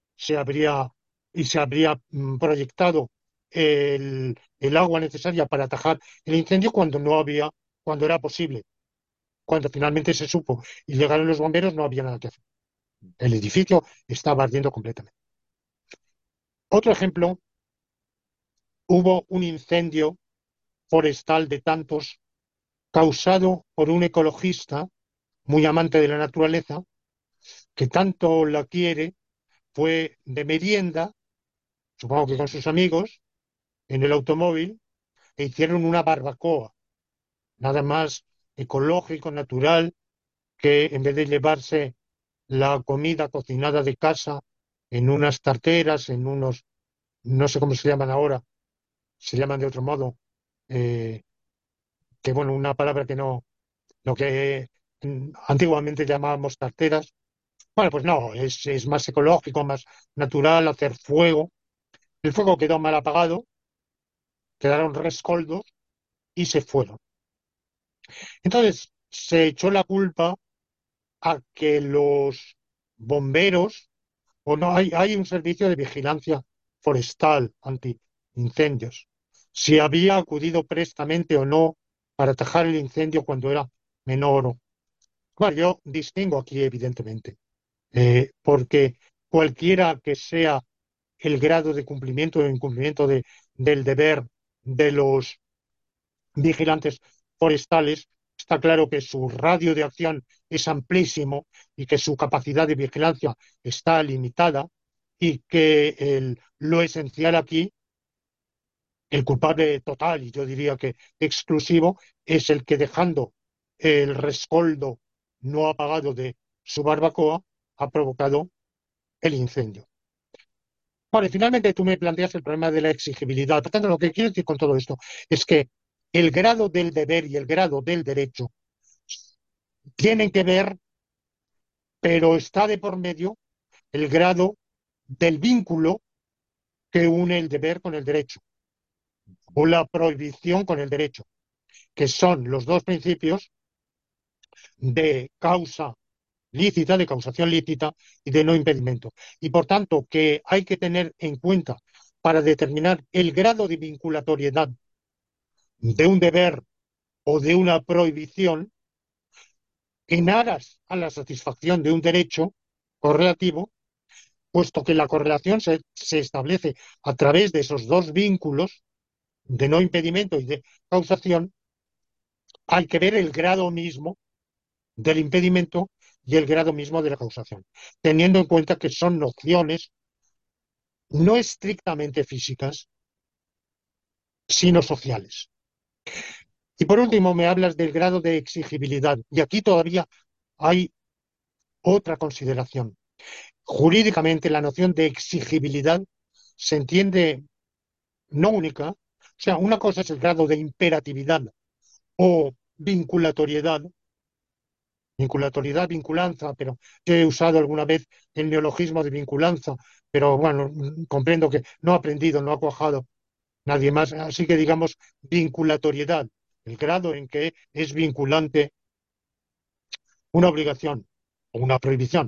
se habría proyectado el agua necesaria para atajar el incendio cuando no había, cuando era posible. Cuando finalmente se supo y llegaron los bomberos, no había nada que hacer. El edificio estaba ardiendo completamente. Otro ejemplo, hubo un incendio forestal de tantos causado por un ecologista muy amante de la naturaleza, que tanto la quiere, fue de merienda, supongo que con sus amigos, en el automóvil, e hicieron una barbacoa, nada más ecológico, natural, que en vez de llevarse la comida cocinada de casa en unas tarteras, en unos, no sé cómo se llaman ahora, se llaman de otro modo, eh, que bueno, una palabra que no, lo que antiguamente llamábamos tarteras. Bueno, pues no, es más ecológico, más natural hacer fuego. El fuego quedó mal apagado, quedaron rescoldos y se fueron. Entonces se echó la culpa a que los bomberos, o no, hay un servicio de vigilancia forestal anti-incendios, si había acudido prestamente o no para atajar el incendio cuando era menor. Bueno, yo distingo aquí, evidentemente, porque cualquiera que sea el grado de cumplimiento o incumplimiento del deber de los vigilantes forestales, está claro que su radio de acción es amplísimo y que su capacidad de vigilancia está limitada y que lo esencial aquí, el culpable total y yo diría que exclusivo, es el que dejando el rescoldo no apagado de su barbacoa ha provocado el incendio. Vale, finalmente tú me planteas el problema de la exigibilidad. Por tanto, lo que quiero decir con todo esto es que el grado del deber y el grado del derecho tienen que ver, pero está de por medio el grado del vínculo que une el deber con el derecho o la prohibición con el derecho, que son los dos principios de causa lícita, de causación lícita y de no impedimento. Y por tanto, que hay que tener en cuenta para determinar el grado de vinculatoriedad de un deber o de una prohibición en aras a la satisfacción de un derecho correlativo, puesto que la correlación se establece a través de esos dos vínculos de no impedimento y de causación, hay que ver el grado mismo del impedimento y el grado mismo de la causación, teniendo en cuenta que son nociones no estrictamente físicas, sino sociales. Y por último, me hablas del grado de exigibilidad. Y aquí todavía hay otra consideración. Jurídicamente, la noción de exigibilidad se entiende no única. O sea, una cosa es el grado de imperatividad o vinculatoriedad, vinculanza, pero yo he usado alguna vez el neologismo de vinculanza, pero bueno, comprendo que no ha aprendido, no ha cuajado nadie más. Así que digamos vinculatoriedad, el grado en que es vinculante una obligación o una prohibición.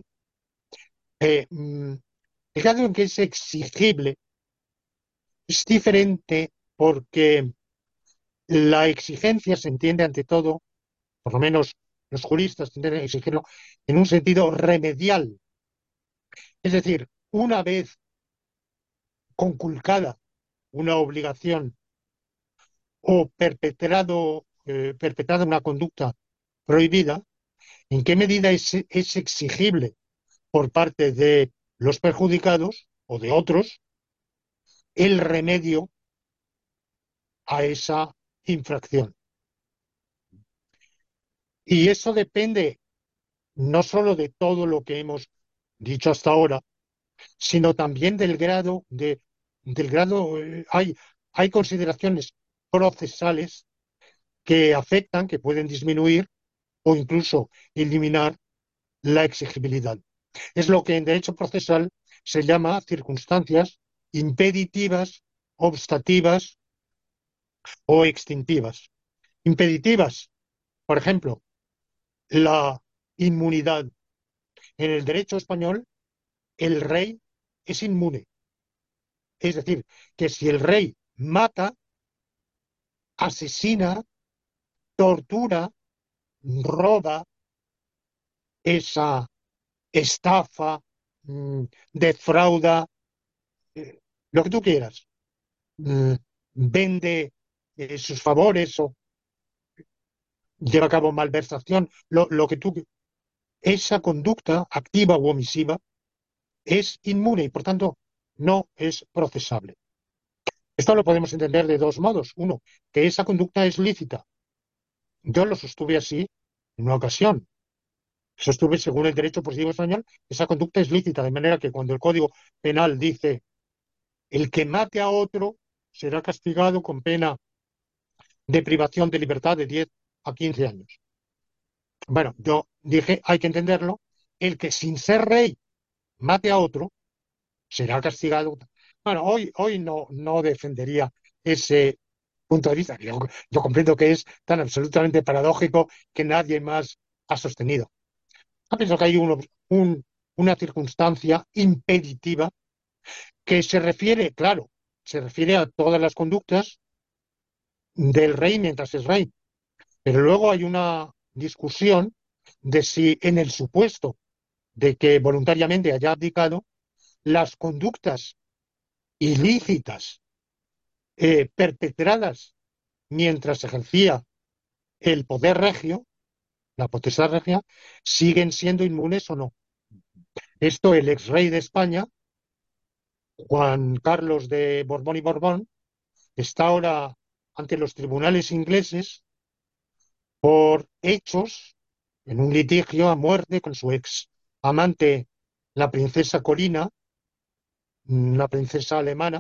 El grado en que es exigible es diferente porque la exigencia se entiende ante todo, por lo menos los juristas tienden a exigirlo, en un sentido remedial. Es decir, una vez conculcada una obligación o perpetrada una conducta prohibida, ¿en qué medida es exigible por parte de los perjudicados o de otros el remedio a esa infracción? Y eso depende no solo de todo lo que hemos dicho hasta ahora, sino también del grado, hay consideraciones procesales que afectan, que pueden disminuir o incluso eliminar la exigibilidad. Es lo que en derecho procesal se llama circunstancias impeditivas, obstativas o extintivas. Impeditivas, por ejemplo, la inmunidad. En el derecho español, el rey es inmune. Es decir, que si el rey mata, asesina, tortura, roba, esa estafa, mm, defrauda, eh, lo que tú quieras, mm, vende sus favores o lleva a cabo malversación, lo que tú, esa conducta activa u omisiva es inmune y por tanto no es procesable. Esto lo podemos entender de dos modos. Uno, que esa conducta es lícita. Yo lo sostuve así en una ocasión. Sostuve, según el derecho positivo español, esa conducta es lícita, de manera que cuando el Código Penal dice el que mate a otro será castigado con pena de privación de libertad de 10 a 15 años. Bueno, yo dije, hay que entenderlo, el que sin ser rey mate a otro será castigado. Bueno, hoy no defendería ese punto de vista. Yo comprendo que es tan absolutamente paradójico que nadie más ha sostenido. Yo pienso que hay una circunstancia impeditiva que se refiere, claro, se refiere a todas las conductas del rey mientras es rey. Pero luego hay una discusión de si en el supuesto de que voluntariamente haya abdicado, las conductas ilícitas perpetradas mientras ejercía el poder regio, la potestad regia, siguen siendo inmunes o no. Esto el ex rey de España, Juan Carlos de Borbón y Borbón, está ahora ante los tribunales ingleses por hechos en un litigio a muerte con su ex amante, la princesa Corina, una princesa alemana,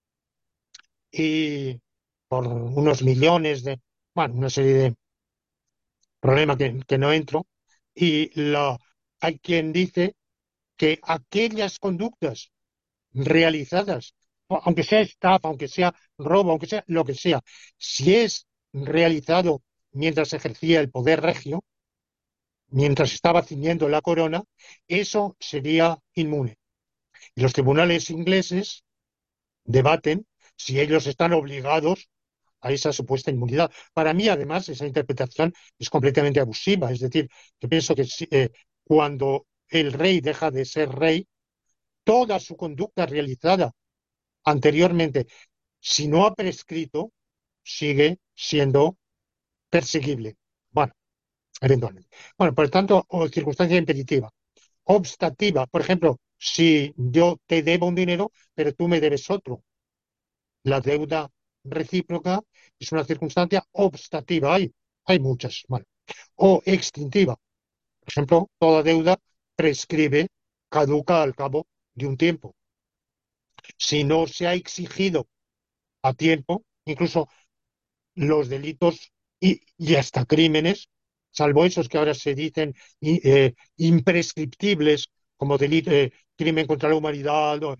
y por unos millones bueno, una serie de problemas que no entro. Y hay quien dice que aquellas conductas realizadas, aunque sea estafa, aunque sea robo, aunque sea lo que sea, si es realizado mientras ejercía el poder regio, mientras estaba ciñendo la corona, eso sería inmune. Y los tribunales ingleses debaten si ellos están obligados a esa supuesta inmunidad. Para mí, además, esa interpretación es completamente abusiva. Es decir, yo pienso que cuando el rey deja de ser rey, toda su conducta realizada anteriormente, si no ha prescrito, sigue siendo perseguible. Bueno, eventualmente. Bueno, por tanto, circunstancia impeditiva. Obstativa, por ejemplo, si yo te debo un dinero, pero tú me debes otro. La deuda recíproca es una circunstancia obstativa. Hay muchas. Bueno. O extintiva. Por ejemplo, toda deuda prescribe, caduca al cabo de un tiempo. Si no se ha exigido a tiempo, incluso los delitos y hasta crímenes, salvo esos que ahora se dicen imprescriptibles, como delito, crimen contra la humanidad, o,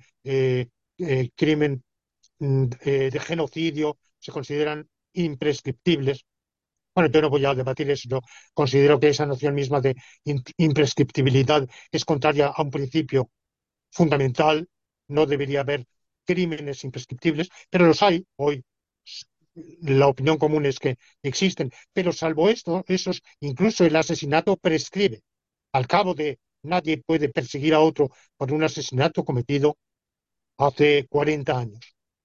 crimen de genocidio, se consideran imprescriptibles. Bueno, yo no voy a debatir eso. Yo considero que esa noción misma de imprescriptibilidad es contraria a un principio fundamental. No debería haber crímenes imprescriptibles, pero los hay. Hoy la opinión común es que existen. Pero salvo esto, incluso el asesinato prescribe. Al cabo de nadie puede perseguir a otro por un asesinato cometido hace 40 años.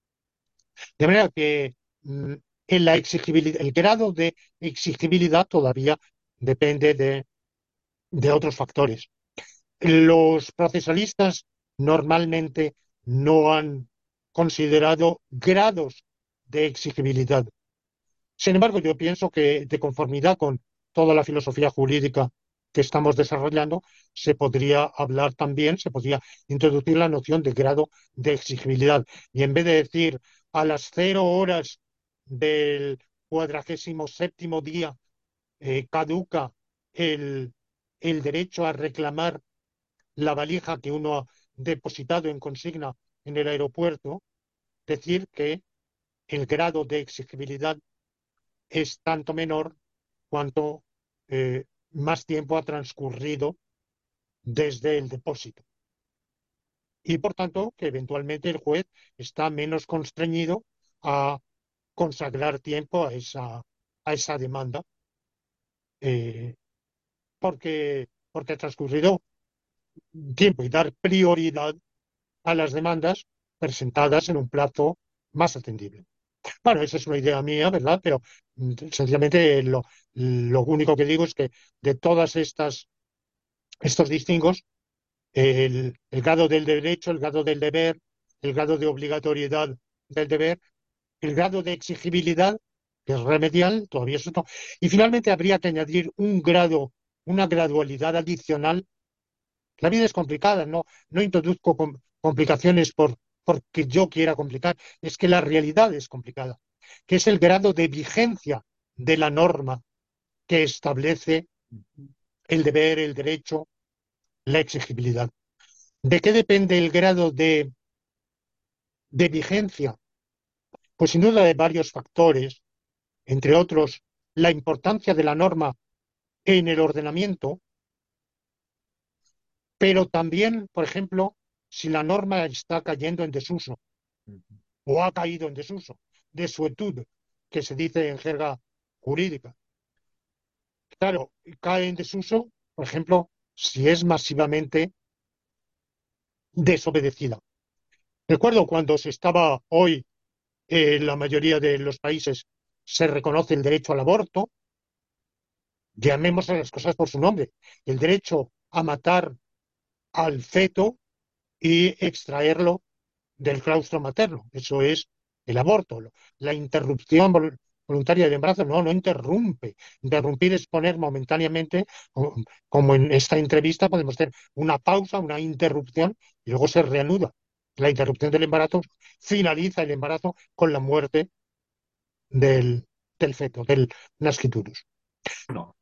De manera que en la exigibilidad, el grado de exigibilidad todavía depende de otros factores. Los procesalistas normalmente no han considerado grados de exigibilidad. Sin embargo, yo pienso que de conformidad con toda la filosofía jurídica que estamos desarrollando, se podría hablar también, se podría introducir la noción de grado de exigibilidad. Y en vez de decir a las 0 horas del 47º día caduca el, el derecho a reclamar la valija que uno ha depositado en consigna en el aeropuerto, decir que el grado de exigibilidad es tanto menor cuanto más tiempo ha transcurrido desde el depósito. Y por tanto, que eventualmente el juez está menos constreñido a consagrar tiempo a esa demanda, eh, porque ha transcurrido tiempo y dar prioridad a las demandas presentadas en un plazo más atendible. Bueno, esa es una idea mía, ¿verdad? Pero sencillamente lo único que digo es que de todas estos distingos, el grado del derecho, el grado del deber, el grado de obligatoriedad del deber, el grado de exigibilidad, que es remedial, todavía eso no. Y finalmente habría que añadir un grado, una gradualidad adicional. La vida es complicada, no introduzco complicaciones porque yo quiera complicar, es que la realidad es complicada, que es el grado de vigencia de la norma que establece el deber, el derecho, la exigibilidad. ¿De qué depende el grado de vigencia? Pues sin duda de varios factores, entre otros la importancia de la norma en el ordenamiento, pero también, por ejemplo, si la norma está cayendo en desuso o ha caído en desuso, desuetud, que se dice en jerga jurídica. Claro, cae en desuso, por ejemplo, si es masivamente desobedecida. Recuerdo cuando se estaba hoy, en la mayoría de los países se reconoce el derecho al aborto, llamemos a las cosas por su nombre, el derecho a matar al feto y extraerlo del claustro materno. Eso es el aborto. La interrupción voluntaria del embarazo no interrumpe. Interrumpir es poner momentáneamente, como en esta entrevista, podemos tener una pausa, una interrupción y luego se reanuda. La interrupción del embarazo finaliza el embarazo con la muerte del feto, del nasciturus. No.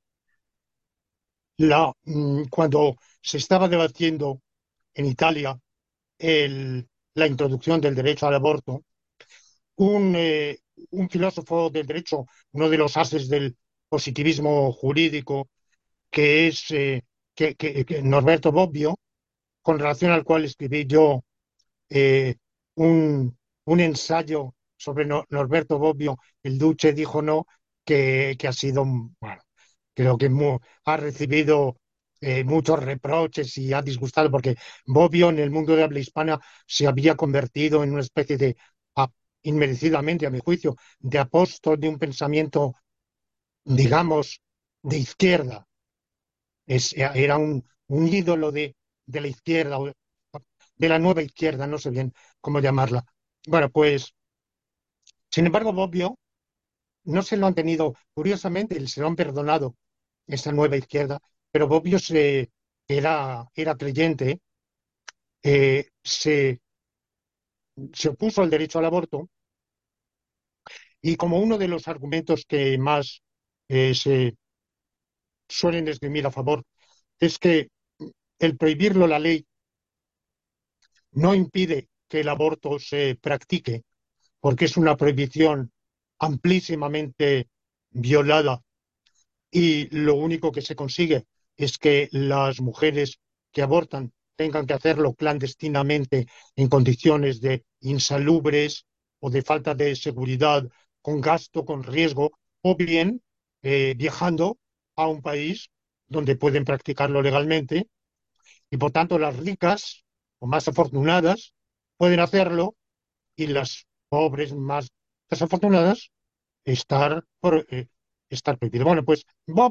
Cuando se estaba debatiendo en Italia la introducción del derecho al aborto, un, eh, un filósofo del derecho, uno de los ases del positivismo jurídico, que es que Norberto Bobbio, con relación al cual escribí yo eh, un ensayo sobre Norberto Bobbio, el Duce dijo no, que ha sido, bueno, creo que ha recibido muchos reproches y ha disgustado porque Bobbio en el mundo de habla hispana se había convertido en una especie de, a- inmerecidamente a mi juicio, de apóstol de un pensamiento, digamos, de izquierda. Era un ídolo de la izquierda, o de la nueva izquierda, no sé bien cómo llamarla. Bueno, pues, sin embargo, Bobbio no se lo han tenido, curiosamente, se lo han perdonado esa nueva izquierda, pero Bobbio era creyente, se opuso al derecho al aborto y como uno de los argumentos que más se suelen esgrimir a favor es que el prohibirlo la ley no impide que el aborto se practique, porque es una prohibición amplísimamente violada y lo único que se consigue es que las mujeres que abortan tengan que hacerlo clandestinamente en condiciones de insalubres o de falta de seguridad, con gasto, con riesgo, o bien viajando a un país donde pueden practicarlo legalmente y por tanto las ricas o más afortunadas pueden hacerlo y las pobres más desafortunadas estar prohibido. Bueno, pues Bobbio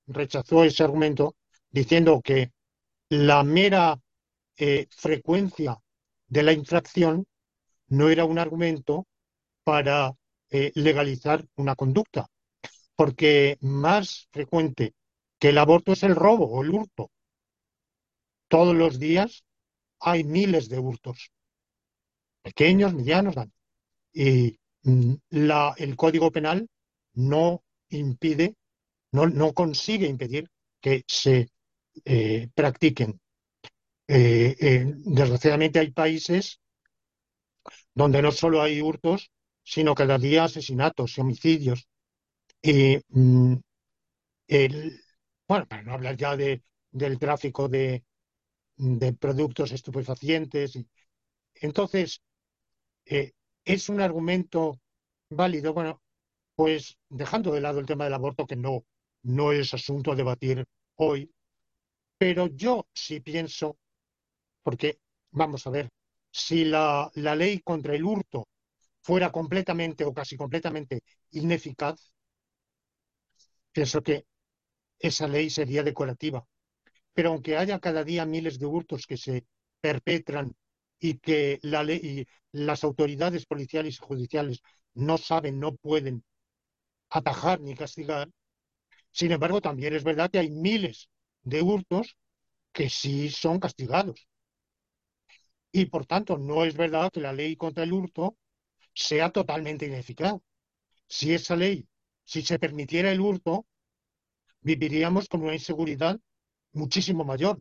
rechazó ese argumento diciendo que la mera frecuencia de la infracción no era un argumento para legalizar una conducta, porque más frecuente que el aborto es el robo o el hurto. Todos los días hay miles de hurtos, pequeños, medianos, grandes. Y el Código Penal no impide, no consigue impedir que se practiquen. Desgraciadamente hay países donde no solo hay hurtos, sino cada día asesinatos y homicidios. Y el, bueno, para no hablar ya del tráfico de productos estupefacientes. Entonces, eh, ¿es un argumento válido? Bueno, pues dejando de lado el tema del aborto, que no es asunto a debatir hoy, pero yo sí pienso, porque vamos a ver, si la ley contra el hurto fuera completamente o casi completamente ineficaz, pienso que esa ley sería decorativa. Pero aunque haya cada día miles de hurtos que se perpetran y que la ley y las autoridades policiales y judiciales no saben, no pueden atajar ni castigar, sin embargo, también es verdad que hay miles de hurtos que sí son castigados. Y por tanto, no es verdad que la ley contra el hurto sea totalmente ineficaz. Si esa ley, si se permitiera el hurto, viviríamos con una inseguridad muchísimo mayor.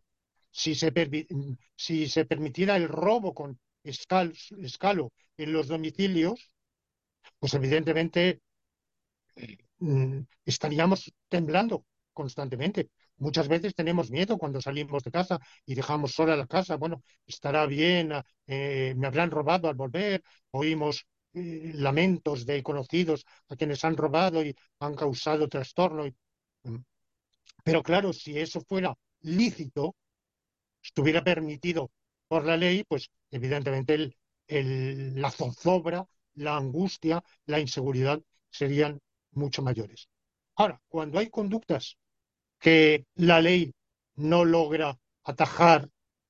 Si se permitiera el robo con escalo en los domicilios, pues evidentemente estaríamos temblando constantemente. Muchas veces tenemos miedo cuando salimos de casa y dejamos sola la casa. Bueno, estará bien, me habrán robado al volver. Oímos lamentos de conocidos a quienes han robado y han causado trastorno. Mm, pero claro, si eso fuera lícito, estuviera permitido por la ley, pues evidentemente la zozobra, la angustia, la inseguridad serían mucho mayores. Ahora, cuando hay conductas que la ley no logra atajar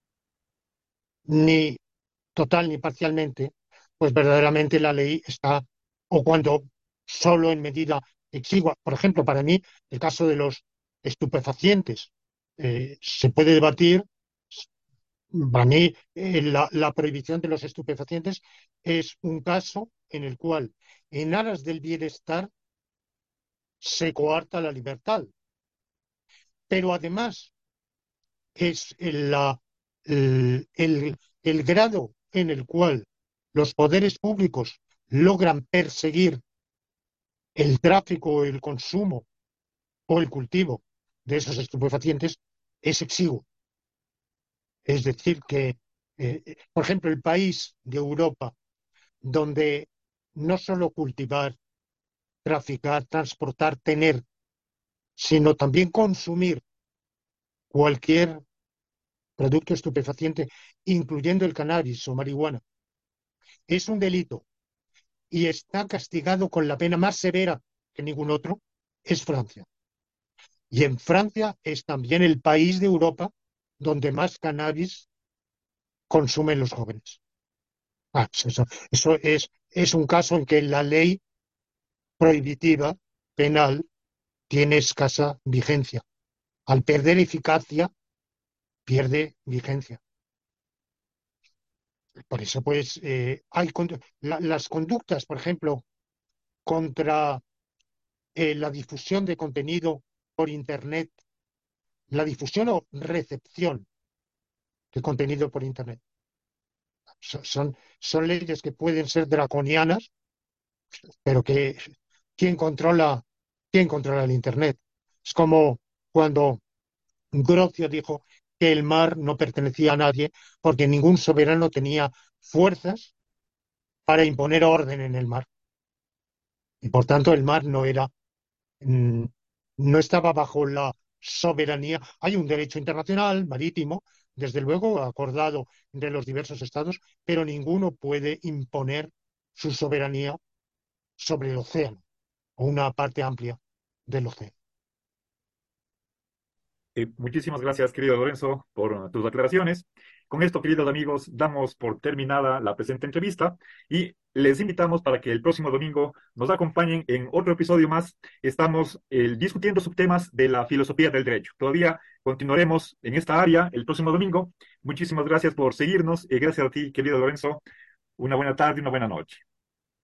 ni total ni parcialmente, pues verdaderamente la ley está, o cuando solo en medida exigua. Por ejemplo, para mí, el caso de los estupefacientes se puede debatir. Para mí, la prohibición de los estupefacientes es un caso en el cual, en aras del bienestar, se coarta la libertad. Pero además es el grado en el cual los poderes públicos logran perseguir el tráfico, el consumo o el cultivo de esos estupefacientes es exiguo. Es decir, que, por ejemplo, el país de Europa donde no solo cultivar, traficar, transportar, tener, sino también consumir cualquier producto estupefaciente, incluyendo el cannabis o marihuana, es un delito y está castigado con la pena más severa que ningún otro, es Francia. Y en Francia es también el país de Europa donde más cannabis consumen los jóvenes. Eso es un caso en que la ley prohibitiva penal tiene escasa vigencia. Al perder eficacia, pierde vigencia. Por eso, pues, las conductas, por ejemplo, contra la difusión de contenido por Internet, la difusión o recepción de contenido por Internet, son leyes que pueden ser draconianas, pero que ¿quién controla, quién controla el Internet? Es como cuando Grocio dijo que el mar no pertenecía a nadie porque ningún soberano tenía fuerzas para imponer orden en el mar. Y por tanto el mar mm, no estaba bajo la soberanía. Hay un derecho internacional marítimo, desde luego acordado entre los diversos estados, pero ninguno puede imponer su soberanía sobre el océano o una parte amplia del océano. Muchísimas gracias, querido Lorenzo, por tus aclaraciones. Con esto, queridos amigos, damos por terminada la presente entrevista y les invitamos para que el próximo domingo nos acompañen en otro episodio más. Estamos discutiendo subtemas de la filosofía del derecho. Todavía continuaremos en esta área el próximo domingo. Muchísimas gracias por seguirnos y gracias a ti, querido Lorenzo. Una buena tarde, una buena noche.